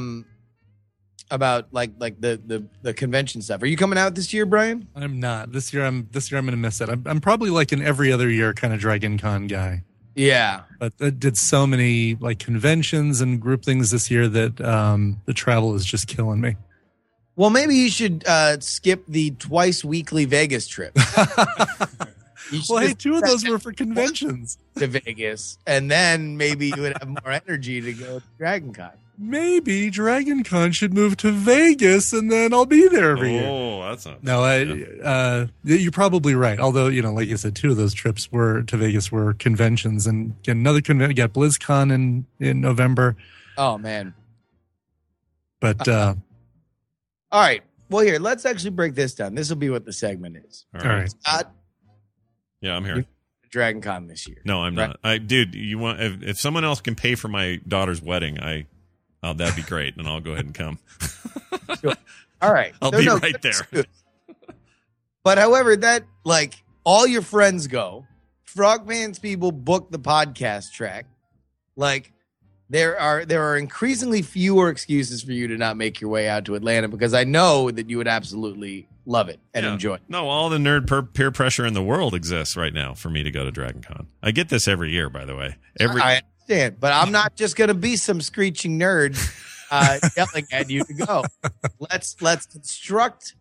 like the convention stuff. Are you coming out this year, Brian? I'm not. This year I'm going to miss it. I'm probably like an every other year kind of Dragon Con guy. Yeah. But I did so many like conventions and group things this year that the travel is just killing me. Well, maybe you should skip the twice weekly Vegas trip. Well, hey, 2 of those were for conventions. To Vegas, and then maybe you would have more energy to go to Dragon Con. Maybe Dragon Con should move to Vegas, and then I'll be there every year. Oh, that's not... No, you're probably right. Although, like you said, 2 of those trips to Vegas were conventions, and another convention. You got BlizzCon in November. Oh man! But all right. Well, here, let's actually break this down. This will be what the segment is. All right. Scott, yeah, I'm here. Dragon Con this year. No, I'm not. Dude, you want if someone else can pay for my daughter's wedding, that'd be great, and I'll go ahead and come. Sure. All right, I'll be right there. But however, that all your friends go, Frogman's people book the podcast track. There are increasingly fewer excuses for you to not make your way out to Atlanta, because I know that you would absolutely love it and enjoy it. No, all the nerd peer pressure in the world exists right now for me to go to Dragon Con. I get this every year, by the way. I understand, but I'm not just going to be some screeching nerd yelling at you to go. Let's construct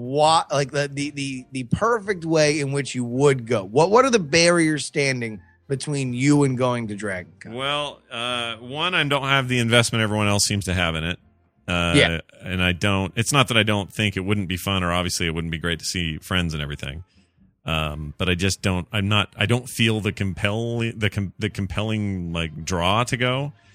the perfect way in which you would go. What are the barriers standing between you and going to Dragon Con? Well, one, I don't have the investment everyone else seems to have in it. And I don't. It's not that I don't think it wouldn't be fun, or obviously it wouldn't be great to see friends and everything. But I just don't. I don't feel the compelling draw to go.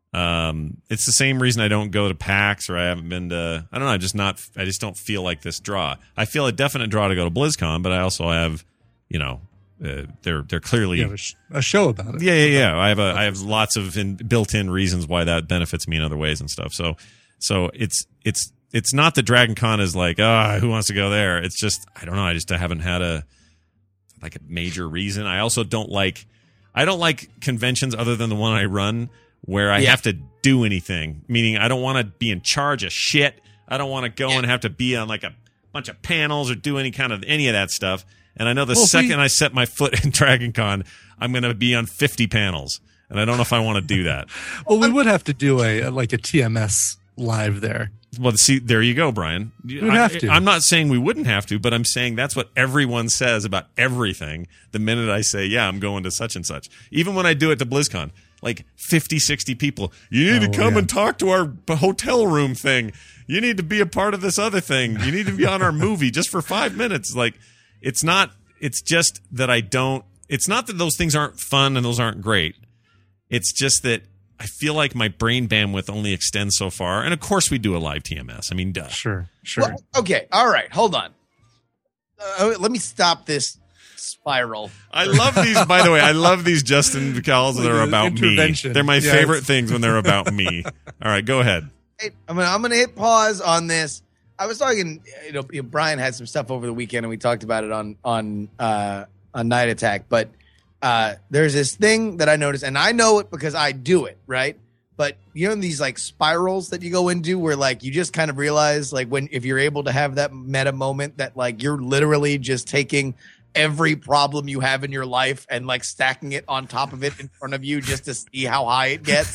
It's the same reason I don't go to PAX or I haven't been to. I don't know. I just don't feel like this draw. I feel a definite draw to go to BlizzCon, but I also have, they're clearly You have a show about it. Yeah. I have lots of built-in reasons why that benefits me in other ways and stuff. So it's not that Dragon Con is like, who wants to go there? It's just, I don't know. I haven't had a major reason. I also don't like conventions other than the one I run where I have to do anything. Meaning I don't want to be in charge of shit. I don't want to go and have to be on like a bunch of panels or do any of that stuff. And I know second I set my foot in Dragon Con, I'm going to be on 50 panels. And I don't know if I want to do that. Well, we would have to do a TMS live there. Well, see, there you go, Brian. We'd have to. I'm not saying we wouldn't have to, but I'm saying that's what everyone says about everything the minute I say, yeah, I'm going to such and such. Even when I do it to BlizzCon, like 50, 60 people, you need to come and talk to our hotel room thing. You need to be a part of this other thing. You need to be on our movie just for 5 minutes. Like, it's just that it's not that those things aren't fun and those aren't great. It's just that I feel like my brain bandwidth only extends so far. And of course we do a live TMS. I mean, duh. Sure. Well, okay. All right. Hold on. Let me stop this spiral. I love these, by the way. I love these Justin calls that are about me. They're my favorite things when they're about me. All right, go ahead. Hey, I'm gonna hit pause on this. I was talking, Brian had some stuff over the weekend and we talked about it on Night Attack, but there's this thing that I noticed, and I know it because I do it, right? But these like spirals that you go into where like you just kind of realize like if you're able to have that meta moment that like you're literally just taking every problem you have in your life and like stacking it on top of it in front of you just to see how high it gets.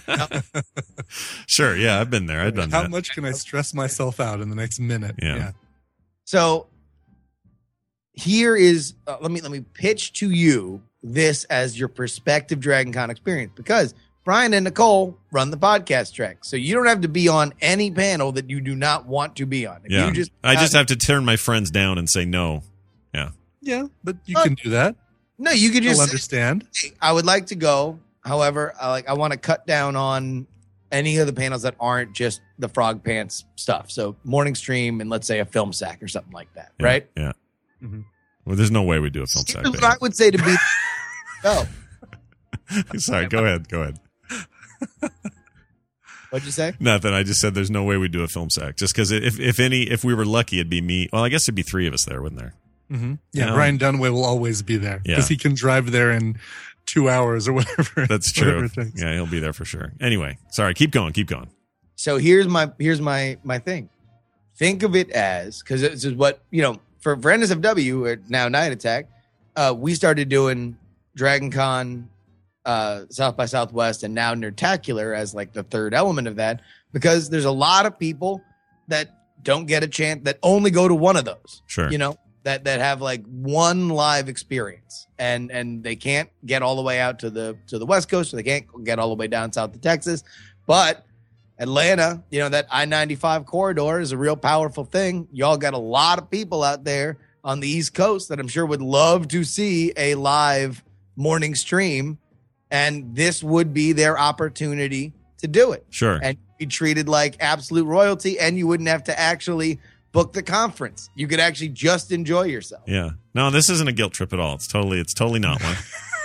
Sure. Yeah. I've been there. I've done that. How much can I stress myself out in the next minute? Yeah. So here is, let me pitch to you this as your prospective Dragon Con experience, because Brian and Nicole run the podcast track. So you don't have to be on any panel that you do not want to be on. I just have to turn my friends down and say no. Yeah. Yeah, but you can do that. No, you can just understand. Hey, I would like to go. However, I want to cut down on any of the panels that aren't just the Frog Pants stuff. So morning stream and let's say a film sack or something like that, right? Yeah. Mm-hmm. Well, there's no way we do a film sack. What I would say to be go. Sorry, go ahead. What'd you say? Nothing. I just said there's no way we do a film sack. Just because if we were lucky, it'd be me. Well, I guess it'd be three of us there, wouldn't there? Mm-hmm. Yeah, Brian Dunaway will always be there because he can drive there in 2 hours or whatever. That's true. Yeah, he'll be there for sure. Anyway, sorry. Keep going. So here's my thing. Think of it as, because this is what for NSFW or now Night Attack, we started doing Dragon Con, South by Southwest, and now Nerdtacular as like the third element of that, because there's a lot of people that don't get a chance, that only go to one of those. Sure. That have like one live experience and they can't get all the way out to the West Coast, so they can't get all the way down south to Texas. But Atlanta, that I-95 corridor is a real powerful thing. Y'all got a lot of people out there on the East Coast that I'm sure would love to see a live morning stream, and this would be their opportunity to do it. Sure. And be treated like absolute royalty, and you wouldn't have to actually book the conference. You could actually just enjoy yourself. Yeah. No, this isn't a guilt trip at all. It's totally not one.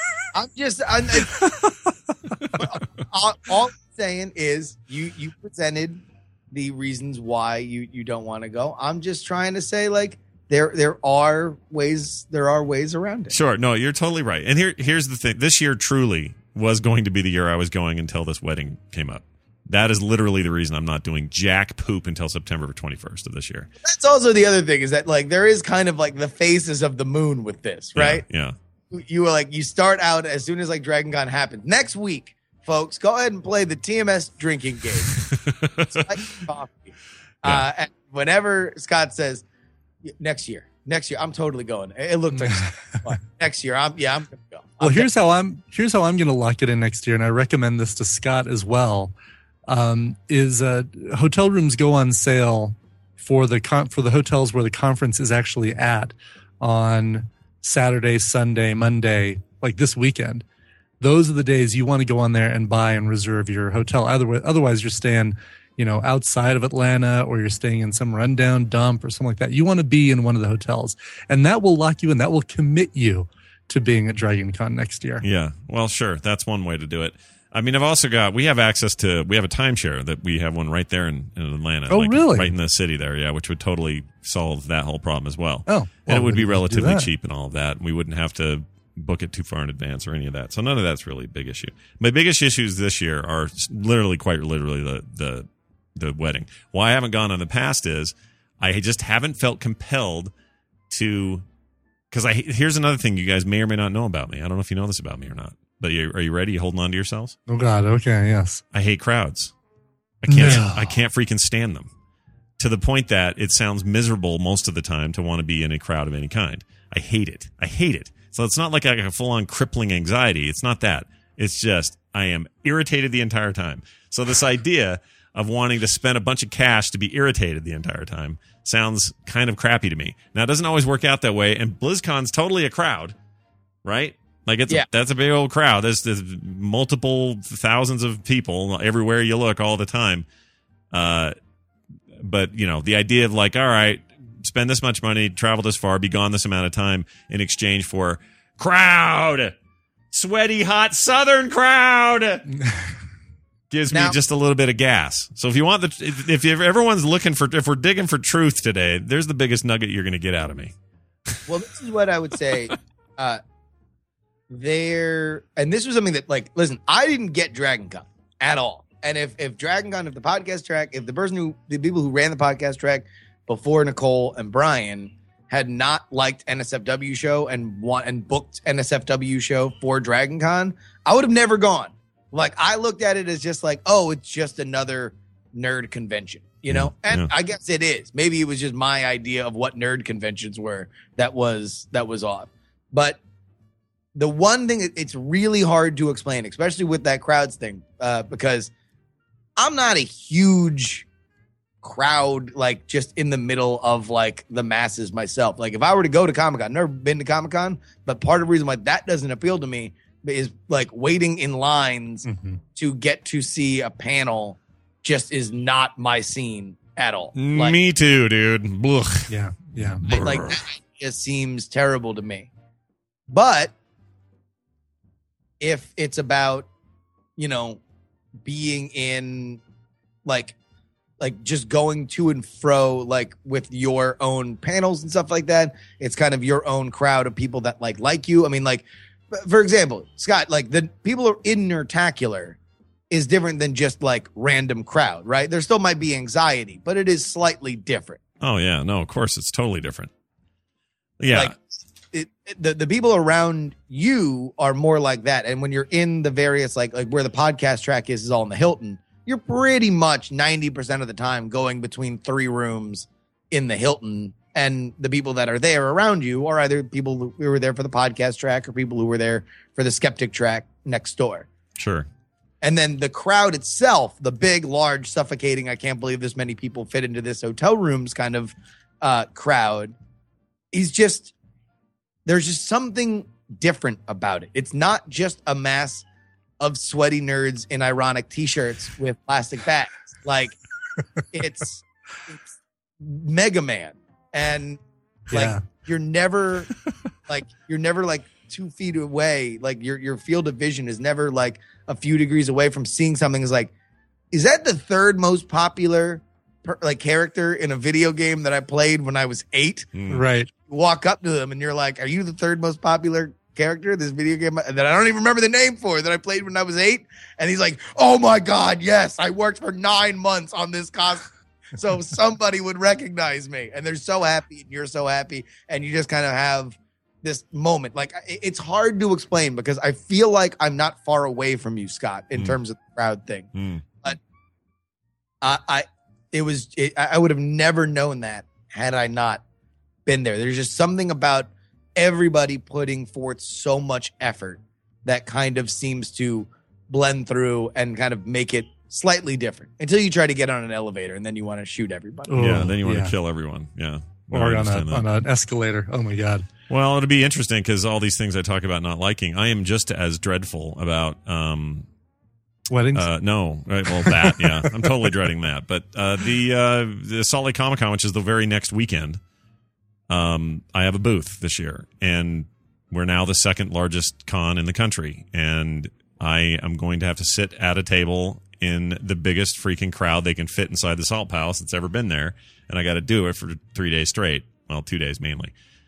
All I'm saying is you presented the reasons why you don't want to go. I'm just trying to say like there are ways around it. Sure. No, you're totally right. And here's the thing. This year truly was going to be the year I was going until this wedding came up. That is literally the reason I'm not doing jack poop until September 21st of this year. That's also the other thing, is that like there is kind of like the phases of the moon with this, right? Yeah. You were like, you start out as soon as like Dragon Con happens. Next week, folks, go ahead and play the TMS drinking game. It's like coffee. And whenever Scott says next year, I'm totally going. It looked like next year. I'm gonna go. Well, here's how I'm gonna lock it in next year, and I recommend this to Scott as well. Hotel rooms go on sale for the hotels where the conference is actually at on Saturday, Sunday, Monday, like this weekend. those are the days you want to go on there and buy and reserve your hotel. Otherwise, you're staying, outside of Atlanta, or you're staying in some rundown dump or something like that. You want to be in one of the hotels, and that will lock you in. That will commit you to being at Dragon Con next year. Yeah. Well, sure. That's one way to do it. I mean, we have a timeshare that we have one right there in Atlanta. Oh, really? Right in the city there. Yeah. Which would totally solve that whole problem as well. Oh, and it would be relatively cheap and all of that. We wouldn't have to book it too far in advance or any of that. So none of that's really a big issue. My biggest issues this year are quite literally the wedding. Why I haven't gone in the past is I just haven't felt compelled to, because here's another thing you guys may or may not know about me. I don't know if you know this about me or not. But are you ready? You holding on to yourselves? Oh God. Okay. Yes. I hate crowds. I can't freaking stand them, to the point that it sounds miserable most of the time to want to be in a crowd of any kind. I hate it. So it's not like I have a full-on crippling anxiety. It's not that. It's just I am irritated the entire time. So this idea of wanting to spend a bunch of cash to be irritated the entire time sounds kind of crappy to me. Now, it doesn't always work out that way, and BlizzCon's totally a crowd, right? Like that's a big old crowd. There's multiple thousands of people everywhere you look all the time. But the idea of like, all right, spend this much money, travel this far, be gone this amount of time in exchange for crowd, sweaty, hot Southern crowd, gives me just a little bit of gas. So if everyone's if we're digging for truth today, there's the biggest nugget you're going to get out of me. Well, this is what I would say. And this was something that, like, listen, I didn't get Dragon Con at all. And if Dragon Con, if the podcast track, if the people who ran the podcast track before Nicole and Brian had not liked NSFW show and booked NSFW show for Dragon Con, I would have never gone. Like, I looked at it as just like, oh, it's just another nerd convention, And I guess it is. Maybe it was just my idea of what nerd conventions were that was off. But the one thing, it's really hard to explain, especially with that crowds thing, because I'm not a huge crowd, like, just in the middle of, like, the masses myself. Like, if I were to go to Comic-Con, I've never been to Comic-Con, but part of the reason why that doesn't appeal to me is, like, waiting in lines to get to see a panel just is not my scene at all. Like, me too, dude. Blech. Yeah. Like, that just seems terrible to me. But if it's about, being in like just going to and fro, like with your own panels and stuff like that, it's kind of your own crowd of people that like you. I mean, like, for example, Scott, like the people are in Nerdtacular is different than just like random crowd, right? There still might be anxiety, but it is slightly different. Oh yeah. No, of course it's totally different. Yeah. Like, the people around you are more like that. And when you're in the various, like where the podcast track is all in the Hilton, you're pretty much 90% of the time going between 3 rooms in the Hilton. And the people that are there around you are either people who were there for the podcast track or people who were there for the Skeptic track next door. Sure. And then the crowd itself, the big, large, suffocating, I can't believe this many people fit into this hotel rooms kind of crowd, is just, there's just something different about it. It's not just a mass of sweaty nerds in ironic t-shirts with plastic bags. Like, it's Mega Man. And like, you're never like 2 feet away. Like your field of vision is never like a few degrees away from seeing something. Is like, is that the 3rd most popular character in a video game that I played when I was 8? Right. You walk up to them and you're like, are you the 3rd most popular character in this video game that I don't even remember the name for, that I played when I was 8? And he's like, oh my God, yes, I worked for 9 months on this costume. So somebody would recognize me, and they're so happy, and you're so happy, and you just kind of have this moment. Like, it's hard to explain because I feel like I'm not far away from you, Scott, in terms of the crowd thing. But I would have never known that had I not been there. There's just something about everybody putting forth so much effort that kind of seems to blend through and kind of make it slightly different until you try to get on an elevator and then you want to shoot everybody. Yeah, then you want to kill everyone. Yeah. Or on an escalator. Oh my God. Well, it'll be interesting because all these things I talk about not liking, I am just as dreadful about. Weddings? No. Right, well, that, yeah. I'm totally dreading that. But the Salt Lake Comic Con, which is the very next weekend, I have a booth this year. And we're now the second largest con in the country. And I am going to have to sit at a table in the biggest freaking crowd they can fit inside the Salt Palace that's ever been there. And I got to do it for 3 days straight. Well, 2 days mainly.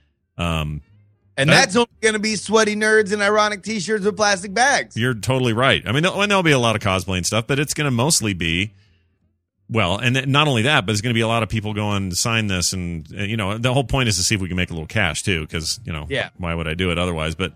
And that's only going to be sweaty nerds in ironic T-shirts with plastic bags. You're totally right. I mean, there'll be a lot of cosplay and stuff, but it's going to mostly be, well, and not only that, but it's going to be a lot of people going to sign this. And, the whole point is to see if we can make a little cash, too, because, why would I do it otherwise? But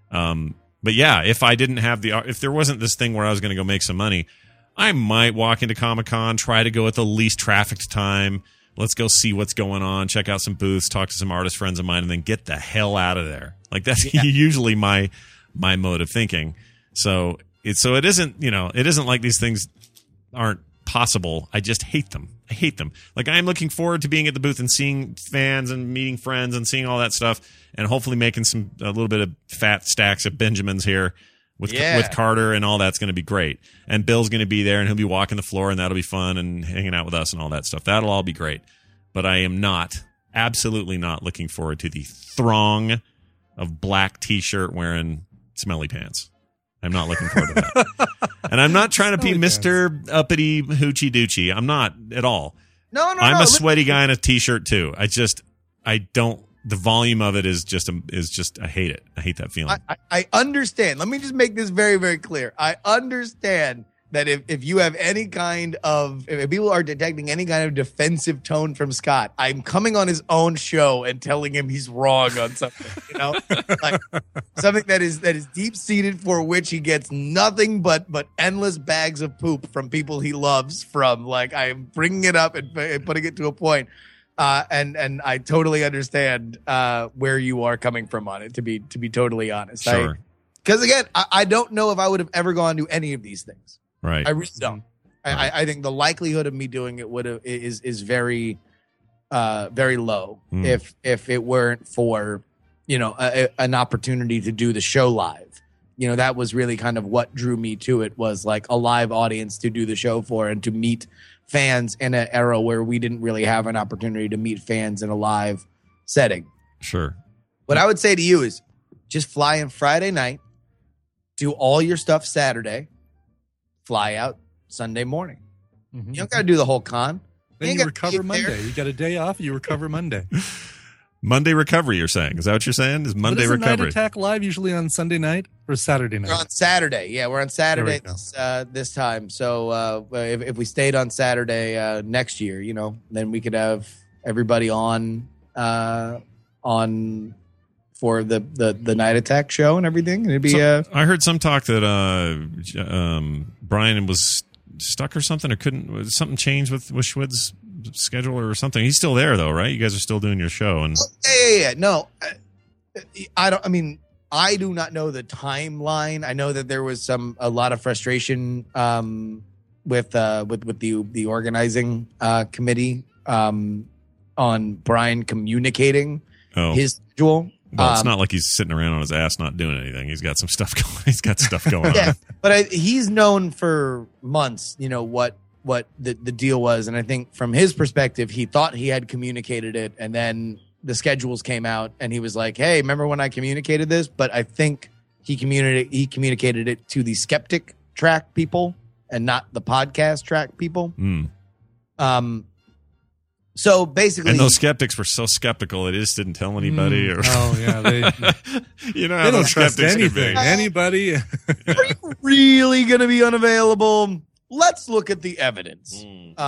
yeah, if I didn't have if there wasn't this thing where I was going to go make some money, I might walk into Comic-Con, try to go at the least trafficked time. Let's go see what's going on, check out some booths, talk to some artist friends of mine, and then get the hell out of there. Like that's usually my mode of thinking. So it isn't, it isn't like these things aren't possible. I just hate them. I hate them. Like I am looking forward to being at the booth and seeing fans and meeting friends and seeing all that stuff, and hopefully making a little bit of fat stacks of Benjamins here with Carter, and all that's going to be great. And Bill's going to be there, and he'll be walking the floor, and that'll be fun, and hanging out with us and all that stuff. That'll all be great. But I am absolutely not looking forward to the throng of black T-shirt wearing smelly pants. I'm not looking forward to that. And I'm not trying to be Mr. Uppity Hoochie Doochie. I'm not at all. No. I'm a sweaty guy in a T-shirt too. I don't. The volume of it is just I hate it. I hate that feeling. I understand. Let me just make this very, very clear. I understand that if you have any kind of, if people are detecting any kind of defensive tone from Scott, I'm coming on his own show and telling him he's wrong on something, like something that is deep seated, for which he gets nothing but endless bags of poop from people he loves. From like, I'm bringing it up and putting it to a point. And I totally understand where you are coming from on it, to be totally honest. Sure. Because again, I don't know if I would have ever gone to any of these things. Right. I really don't. Right. I think the likelihood of me doing it is very, very low. If it weren't for an opportunity to do the show live. That was really kind of what drew me to it, was like a live audience to do the show for, and to meet fans in an era where we didn't really have an opportunity to meet fans in a live setting. Sure. What I would say to you is just fly in Friday night, do all your stuff Saturday, fly out Sunday morning. Mm-hmm. You don't got to do the whole con. Then you recover Monday. You got a day off, you recover Monday. Monday recovery, you're saying? Is that what you're saying? Is Monday recovery? Night Attack live usually on Sunday night or Saturday night? We're on Saturday. Yeah, we're on Saturday this time. So if we stayed on Saturday next year, then we could have everybody on for the Night Attack show and everything. And it'd be. I heard some talk that Brian was stuck or something, or something changed with Schwid's schedule or something. He's still there though, right? You guys are still doing your show. And yeah. No, I do not know the timeline. I know that there was a lot of frustration with the organizing committee on Brian communicating his schedule. Well, it's not like he's sitting around on his ass not doing anything. He's got some stuff going. He's got stuff going on. But he's known for months, what the deal was. And I think from his perspective, he thought he had communicated it, and then the schedules came out and he was like, hey, remember when I communicated this? But I think he communicated it to the Skeptic track people and not the podcast track people. So basically, and those skeptics were so skeptical they just didn't tell anybody. They don't trust anything. Anybody? Are you really going to be unavailable? Let's look at the evidence.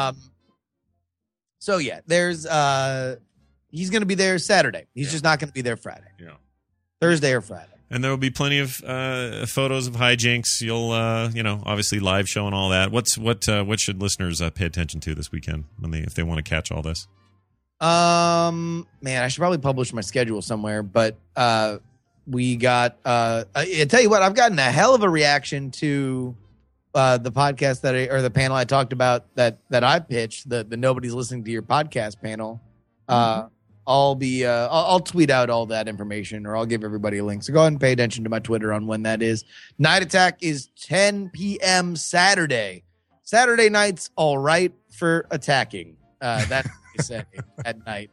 So yeah, there's he's going to be there Saturday. He's just not going to be there Friday. Yeah, Thursday or Friday. And there will be plenty of photos of hijinks. You'll, obviously live show and all that. What should listeners pay attention to this weekend if they want to catch all this? Man, I should probably publish my schedule somewhere. But we got. I tell you what, I've gotten a hell of a reaction to the podcast or the panel I talked about that I pitched. The Nobody's Listening to Your Podcast panel. I'll tweet out all that information, or I'll give everybody a link. So go ahead and pay attention to my Twitter on when that is. Night Attack is 10 p.m. Saturday. Saturday night's all right for attacking. That's what they say at night.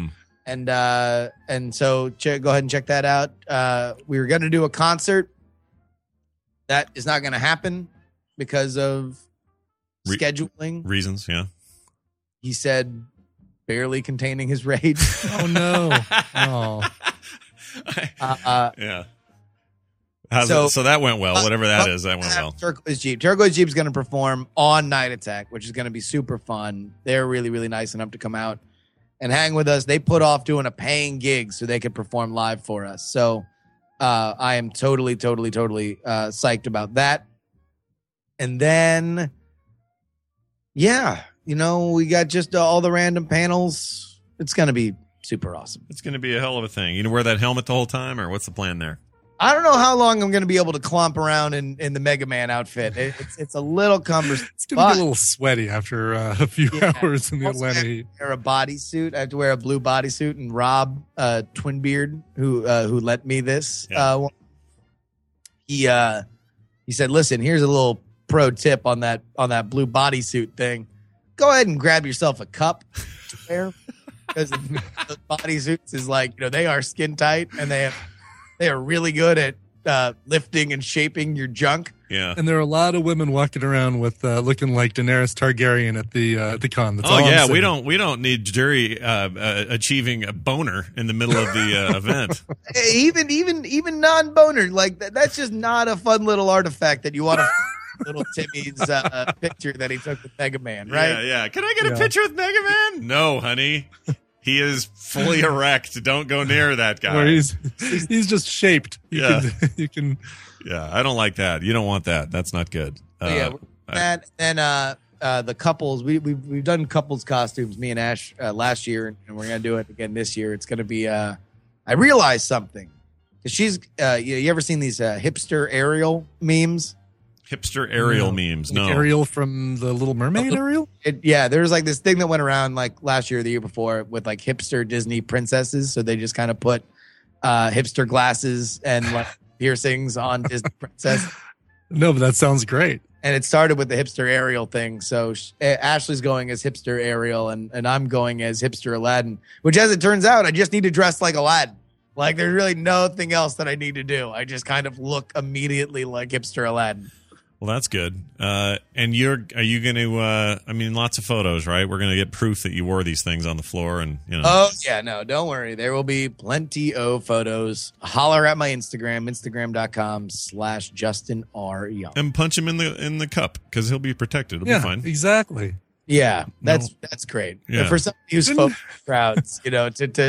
And so go ahead and check that out. We were going to do a concert. That is not going to happen because of scheduling reasons. Yeah. He said, barely containing his rage. Oh no! Oh, yeah. So that went well. Whatever that is, that went well. Turquoise Jeep. Turquoise Jeep is going to perform on Night Attack, which is going to be super fun. They're really, really nice enough to come out and hang with us. They put off doing a paying gig so they could perform live for us. So I am totally psyched about that. And then, yeah. We got just all the random panels. It's going to be super awesome. It's going to be a hell of a thing. You gonna wear that helmet the whole time, or what's the plan there? I don't know how long I'm going to be able to clomp around in the Mega Man outfit. It's a little cumbersome. It's going to be a little sweaty after a few hours in the Atlanta heat. I have to wear a bodysuit. I have to wear a blue bodysuit. And Rob Twinbeard, who lent me this, he said, "Listen, here's a little pro tip on that blue bodysuit thing. Go ahead and grab yourself a cup to wear, because the bodysuits is like, they are skin tight, and they are really good at lifting and shaping your junk." Yeah. And there are a lot of women walking around with looking like Daenerys Targaryen at the con. That's all yeah, I'm saying. we don't need Jury achieving a boner in the middle of the event. Even non-boner, like that's just not a fun little artifact that you want to. Little Timmy's picture that he took with Mega Man, right? Yeah. Can I get a picture with Mega Man? No, honey. He is fully erect. Don't go near that guy. Or he's just shaped. You can. Yeah, I don't like that. You don't want that. That's not good. The couples. We've done couples costumes. Me and Ash last year, and we're gonna do it again this year. It's gonna be. I realized something, because she's. You ever seen these hipster Ariel memes? Hipster Ariel memes. No. Ariel from The Little Mermaid, Ariel? There's like this thing that went around like last year or the year before with like hipster Disney princesses. So they just kind of put hipster glasses and like piercings on Disney princess. No, but that sounds great. And it started with the hipster Ariel thing. So Ashley's going as hipster Ariel and I'm going as hipster Aladdin, which, as it turns out, I just need to dress like Aladdin. Like there's really nothing else that I need to do. I just kind of look immediately like hipster Aladdin. Well, that's good. And are you going to, lots of photos, right? We're going to get proof that you wore these things on the floor and, Oh, yeah, no, don't worry. There will be plenty of photos. Holler at my Instagram, instagram.com/Justin R. Young. And punch him in the cup, because he'll be protected. It'll be fine. Exactly. Yeah, that's great. Yeah. For somebody who's focused crowds, to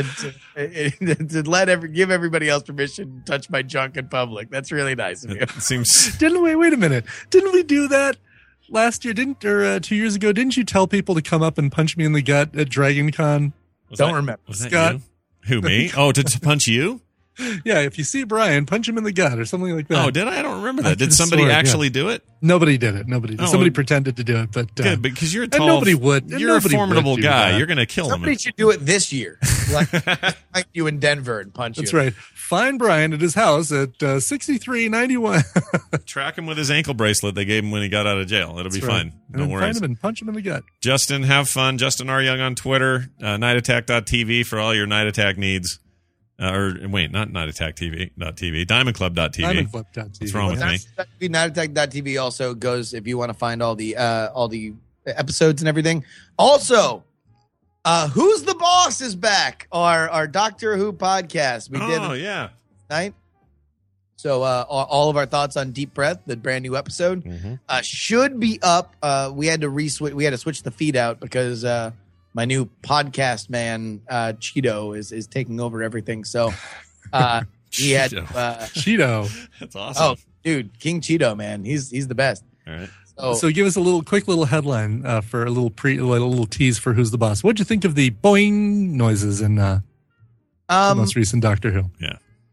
give everybody else permission to touch my junk in public. That's really nice of you. It seems. Didn't we? Wait a minute. Didn't we do that last year? 2 years ago? Didn't you tell people to come up and punch me in the gut at Dragon Con? Don't remember. Was that Scott? you? Who, me? Oh, to punch you? Yeah, if you see Brian, punch him in the gut or something like that. Oh, did I? I don't remember that. Did somebody actually do it? Nobody did it. Somebody pretended to do it, but good, because you're a tall. Nobody would. You're a formidable guy. You're going to kill him. Somebody should do it this year. Like you in Denver and punch you. That's right. Find Brian at his house at 6391. Track him with his ankle bracelet they gave him when he got out of jail. It'll be fine. Don't worry. Find him and punch him in the gut. Justin, have fun. Justin R. Young on Twitter. NightAttack.tv for all your Night Attack needs. Not NightAttack.tv. DiamondClub.tv. DiamondClub.tv. What's wrong with me? NightAttack.tv also goes if you want to find all the episodes and everything. Also, Who's the Boss is back. Our Doctor Who podcast. We did tonight. So all of our thoughts on Deep Breath, the brand new episode, should be up. We had to switch the feed out because my new podcast man, Cheeto, is taking over everything. So he had Cheeto. That's awesome. Oh, dude, King Cheeto, man, he's the best. All right. So give us a quick little headline for a little tease for Who's the Boss. What'd you think of the boing noises in the most recent Doctor Who? Yeah.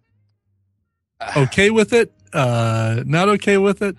Okay with it? Not okay with it?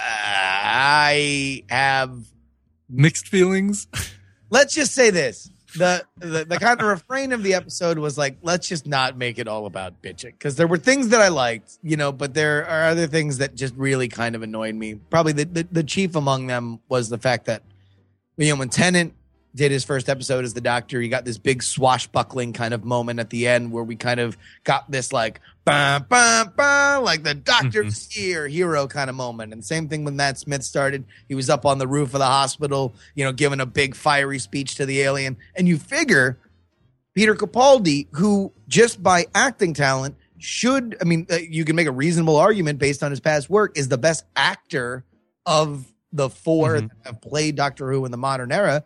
I have mixed feelings. Let's just say this. the kind of refrain of the episode was like, let's just not make it all about bitching, because there were things that I liked, but there are other things that just really kind of annoyed me. Probably the chief among them was the fact that when Tennant did his first episode as the Doctor, you got this big swashbuckling kind of moment at the end where we kind of got this like, bah, bah, bah, like the Doctor's here, hero kind of moment. And same thing when Matt Smith started. He was up on the roof of the hospital, giving a big fiery speech to the alien. And you figure Peter Capaldi, who just by acting talent you can make a reasonable argument based on his past work, is the best actor of the four that have played Doctor Who in the modern era.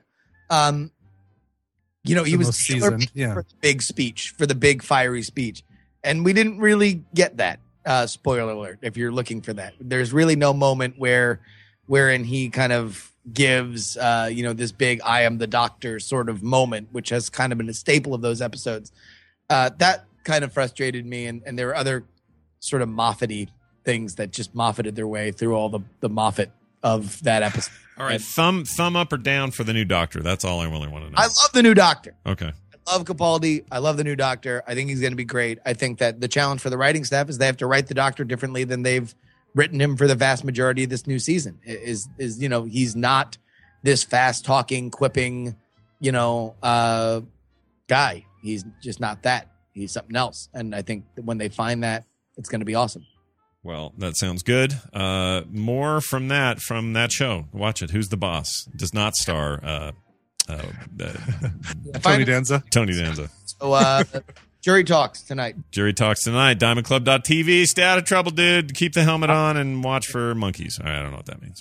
He was seasoned, for the big speech, for the big fiery speech. And we didn't really get that. Spoiler alert, if you're looking for that. There's really no moment wherein he kind of gives, this big I am the Doctor sort of moment, which has kind of been a staple of those episodes. That kind of frustrated me. And there were other sort of Moffat-y things that just Moffated their way through all the Moffat of that episode. All right, thumb up or down for the new Doctor. That's all I really want to know. I love the new Doctor. Okay. I love Capaldi. I love the new Doctor. I think he's going to be great. I think that the challenge for the writing staff is they have to write the Doctor differently than they've written him for the vast majority of this new season. He's not this fast talking, quipping, guy. He's just not that. He's something else. And I think that when they find that, it's going to be awesome. Well, that sounds good. More from that show. Watch it. Who's the Boss? Does not star Tony Danza. Tony Danza. So Jury Talks tonight. DiamondClub.tv. Stay out of trouble, dude. Keep the helmet on and watch for monkeys. I don't know what that means.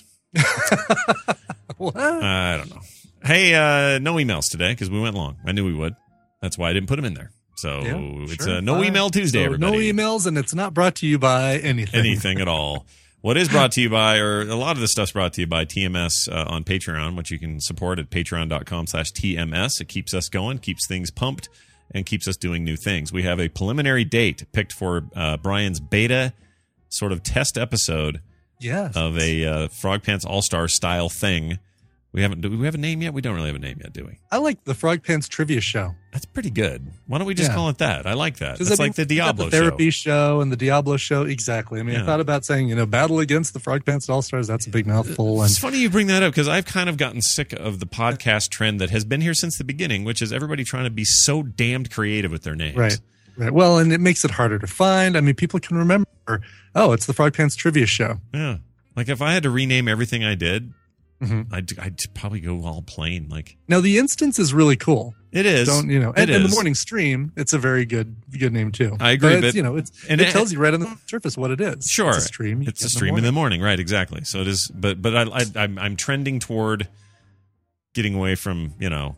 What? I don't know. Hey, no emails today because we went long. I knew we would. That's why I didn't put them in there. So it's a no email Tuesday, everybody. No emails, and it's not brought to you by anything. Anything at all. What is brought to you by, or a lot of the stuff's brought to you by TMS on Patreon, which you can support at patreon.com/TMS. It keeps us going, keeps things pumped, and keeps us doing new things. We have a preliminary date picked for Brian's beta sort of test episode of a Frog Pants All-Star style thing. Do we have a name yet? We don't really have a name yet, do we? I like the Frog Pants Trivia Show. That's pretty good. Why don't we just call it that? I like that. It's like the Diablo the therapy show and the Diablo show. Exactly. I mean, I thought about saying, battle against the Frog Pants All-Stars. That's a big mouthful. It's funny you bring that up because I've kind of gotten sick of the podcast trend that has been here since the beginning, which is everybody trying to be so damned creative with their names. Right. Well, and it makes it harder to find. I mean, people can remember, it's the Frog Pants Trivia Show. Yeah. Like if I had to rename everything I did, I'd probably go all plain. Now the instance is really cool. It is. And the morning stream, it's a very good name too. I agree, but it tells you right on the surface what it is. Sure, it's a stream. It's a stream in the morning, right? Exactly. So it is. But I'm trending toward getting away from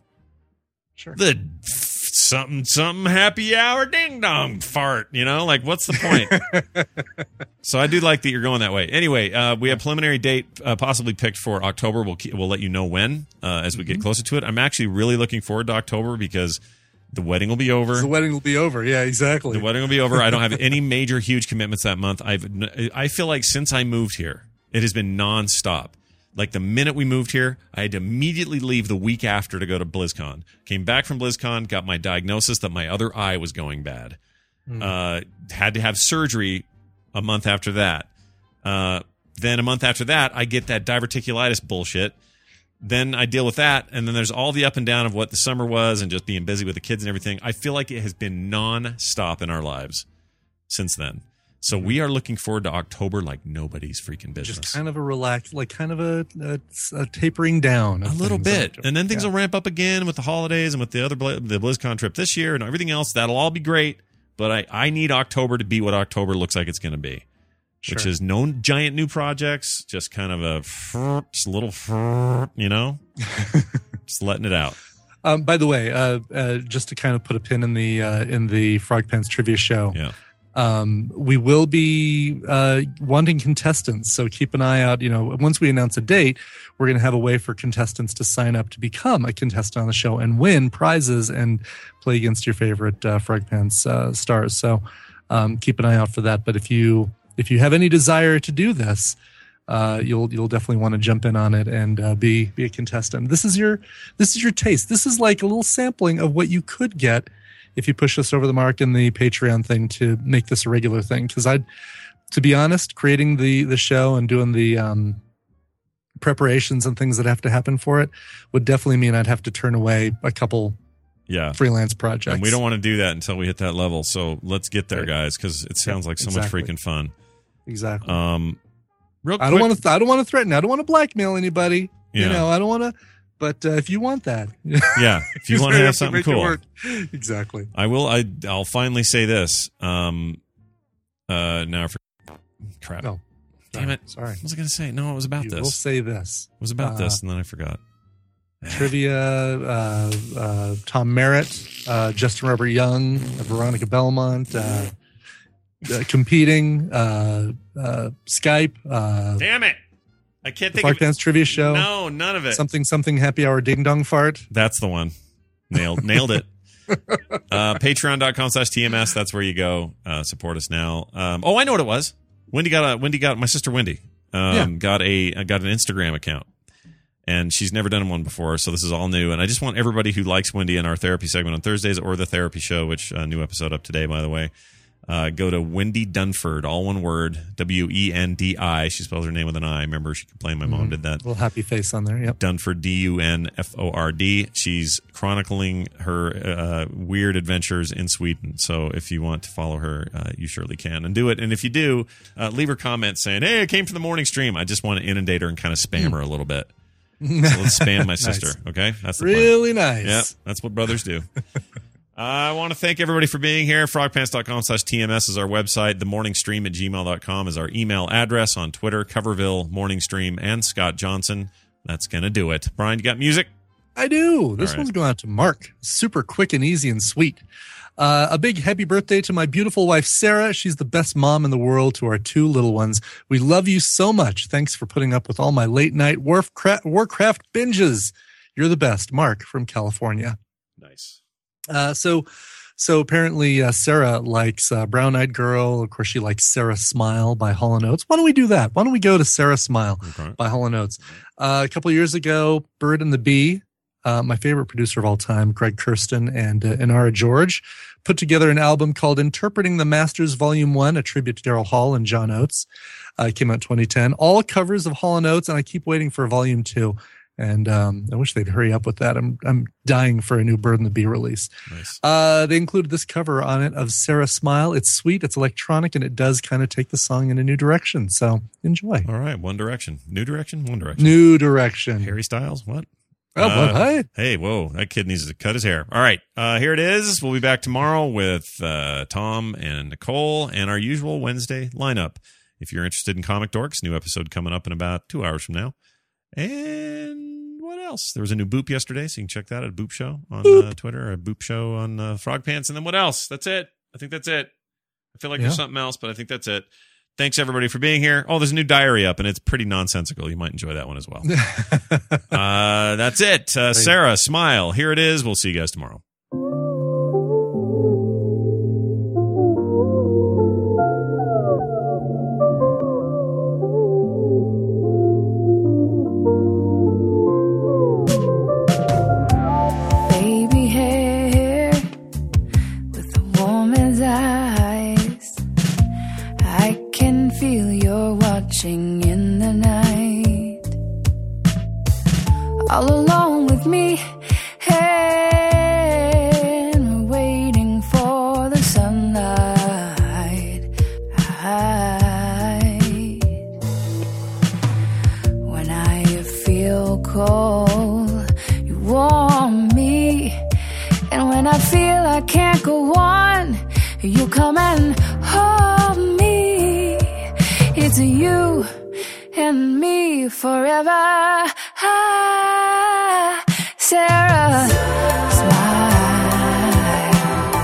the something happy hour ding dong fart. What's the point? So I do like that you're going that way. Anyway, we have preliminary date possibly picked for October. We'll let you know when as we get closer to it. I'm actually really looking forward to October because the wedding will be over. The wedding will be over. Yeah, exactly. The wedding will be over. I don't have any major huge commitments that month. I feel like since I moved here, it has been nonstop. Like the minute we moved here, I had to immediately leave the week after to go to BlizzCon. Came back from BlizzCon, got my diagnosis that my other eye was going bad. Had to have surgery a month after that. Then a month after that, I get that diverticulitis bullshit. Then I deal with that, and then there's all the up and down of what the summer was and just being busy with the kids and everything. I feel like it has been non-stop in our lives since then. So we are looking forward to October like nobody's freaking business. Just kind of a relaxed, kind of a tapering down. A little bit. And then things will ramp up again with the holidays and with the BlizzCon trip this year and everything else. That'll all be great. But I need October to be what October looks like it's going to be. Sure. Which is no giant new projects, just kind of a little, just letting it out. By the way, just to kind of put a pin in the Frog Pants Trivia Show. Yeah. We will be wanting contestants, so keep an eye out. Once we announce a date, we're going to have a way for contestants to sign up to become a contestant on the show and win prizes and play against your favorite Frog Pants stars. So keep an eye out for that. But if you have any desire to do this, you'll definitely want to jump in on it and be a contestant. This is your taste. This is like a little sampling of what you could get if you push us over the mark in the Patreon thing to make this a regular thing. Because to be honest, creating the show and doing the preparations and things that have to happen for it would definitely mean I'd have to turn away a couple freelance projects. And we don't want to do that until we hit that level. So let's get there, guys, because it sounds like so much freaking fun. Exactly. Real quick, I don't want to threaten. I don't want to blackmail anybody. Yeah. You know, I don't want to. But if you want that, if you want to have something cool, exactly. I'll finally say this. Now for crap. No. Damn it. Sorry. What was I going to say? No, it was about this. We'll say this. It was about this, and then I forgot. Trivia, Tom Merritt, Justin Robert Young, Veronica Belmont, competing, Skype. Damn it. I can't think Fart of Dance Trivia Show. No, none of it. Something Happy Hour Ding Dong Fart. That's the one. Nailed it. Patreon.com/TMS. That's where you go. Support us now. I know what it was. Wendy got my sister Wendy got an Instagram account, and she's never done one before, so this is all new. And I just want everybody who likes Wendy in our therapy segment on Thursdays or the therapy show, which new episode up today, by the way. Go to Wendy Dunford, all one word, Wendi. She spells her name with an I. Remember, she complained my mom did that. Little happy face on there. Yep. Dunford, Dunford. She's chronicling her weird adventures in Sweden. So if you want to follow her, you surely can and do it. And if you do, leave her comments saying, "Hey, I came from the morning stream." I just want to inundate her and kind of spam her a little bit. So let's spam my sister. Okay, that's the really nice. Yeah, that's what brothers do. I want to thank everybody for being here. Frogpants.com/TMS is our website. TheMorningStream@gmail.com is our email address. On Twitter, Coverville, Morningstream, and Scott Johnson. That's going to do it. Brian, you got music? I do. This one's going out to Mark. Super quick and easy and sweet. A big happy birthday to my beautiful wife, Sarah. She's the best mom in the world to our 2 little ones. We love you so much. Thanks for putting up with all my late night Warcraft binges. You're the best. Mark from California. Nice. So apparently Sarah likes Brown Eyed Girl. Of course, she likes Sarah Smile by Hall & Oates. Why don't we do that? Why don't we go to Sarah Smile by Hall & Oates? A couple of years ago, Bird and the Bee, my favorite producer of all time, Greg Kurstin and Inara George, put together an album called Interpreting the Masters Volume 1, a tribute to Daryl Hall and John Oates. It came out in 2010. All covers of Hall & Oates, and I keep waiting for Volume 2. And I wish they'd hurry up with that. I'm dying for a new Bird and the Bee release. Nice. They included this cover on it of Sarah Smile. It's sweet, it's electronic, and it does kind of take the song in a new direction. So enjoy. All right, One Direction. New Direction? One Direction. New Direction. Harry Styles? What? Oh, but hey. Hey, whoa. That kid needs to cut his hair. All right. Here it is. We'll be back tomorrow with Tom and Nicole and our usual Wednesday lineup. If you're interested in Comic Dorks, new episode coming up in about 2 hours from now. And what else? There was a new Boop yesterday, so you can check that at Boop Show on Twitter, or Boop Show on Frog Pants. And then what else? That's it. I think that's it. I feel like there's something else, but I think that's it. Thanks, everybody, for being here. Oh, there's a new diary up, and it's pretty nonsensical. You might enjoy that one as well. That's it. Sarah, Smile. Here it is. We'll see you guys tomorrow. In the night, all alone with me, and waiting for the sunlight. When I feel cold, you warm me, and when I feel I can't go on, you come and hold me. It's you and me forever. Sarah, smile.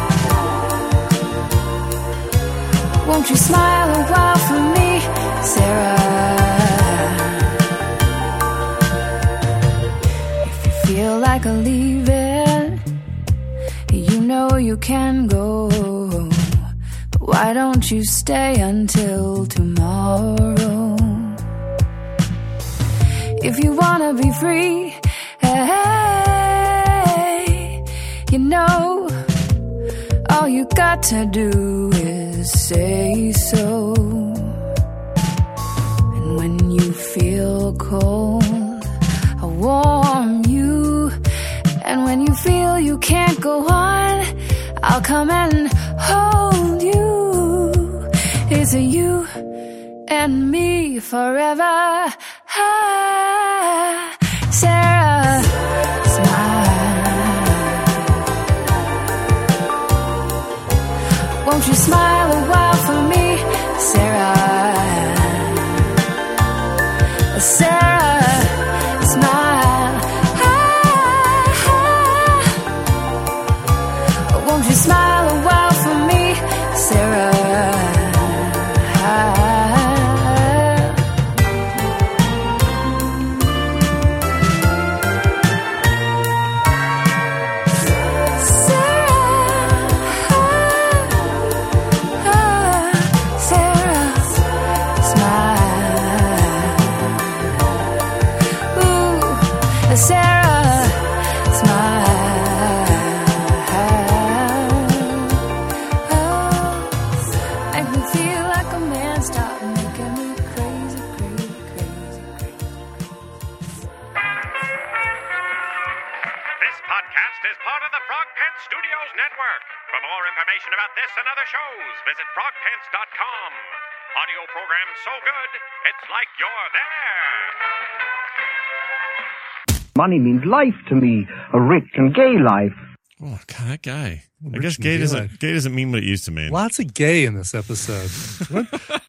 Won't you smile a while for me, Sarah? If you feel like leaving, you know you can go. Why don't you stay until tomorrow? if you wanna be free. Hey, you know, all you got to do is say so. And when you feel cold, I'll warm you. And when you feel you can't go on, I'll come and hold you. It's a you and me forever. Ah, Sarah, smile. Won't you smile a while for me, Sarah? Sarah, smile. Won't you smile a while for me, Sarah? Visit frogpants.com. Audio program so good, it's like you're there. Money means life to me, a rich and gay life. Oh, God, that guy. I guess gay doesn't mean what it used to mean. Lots of gay in this episode.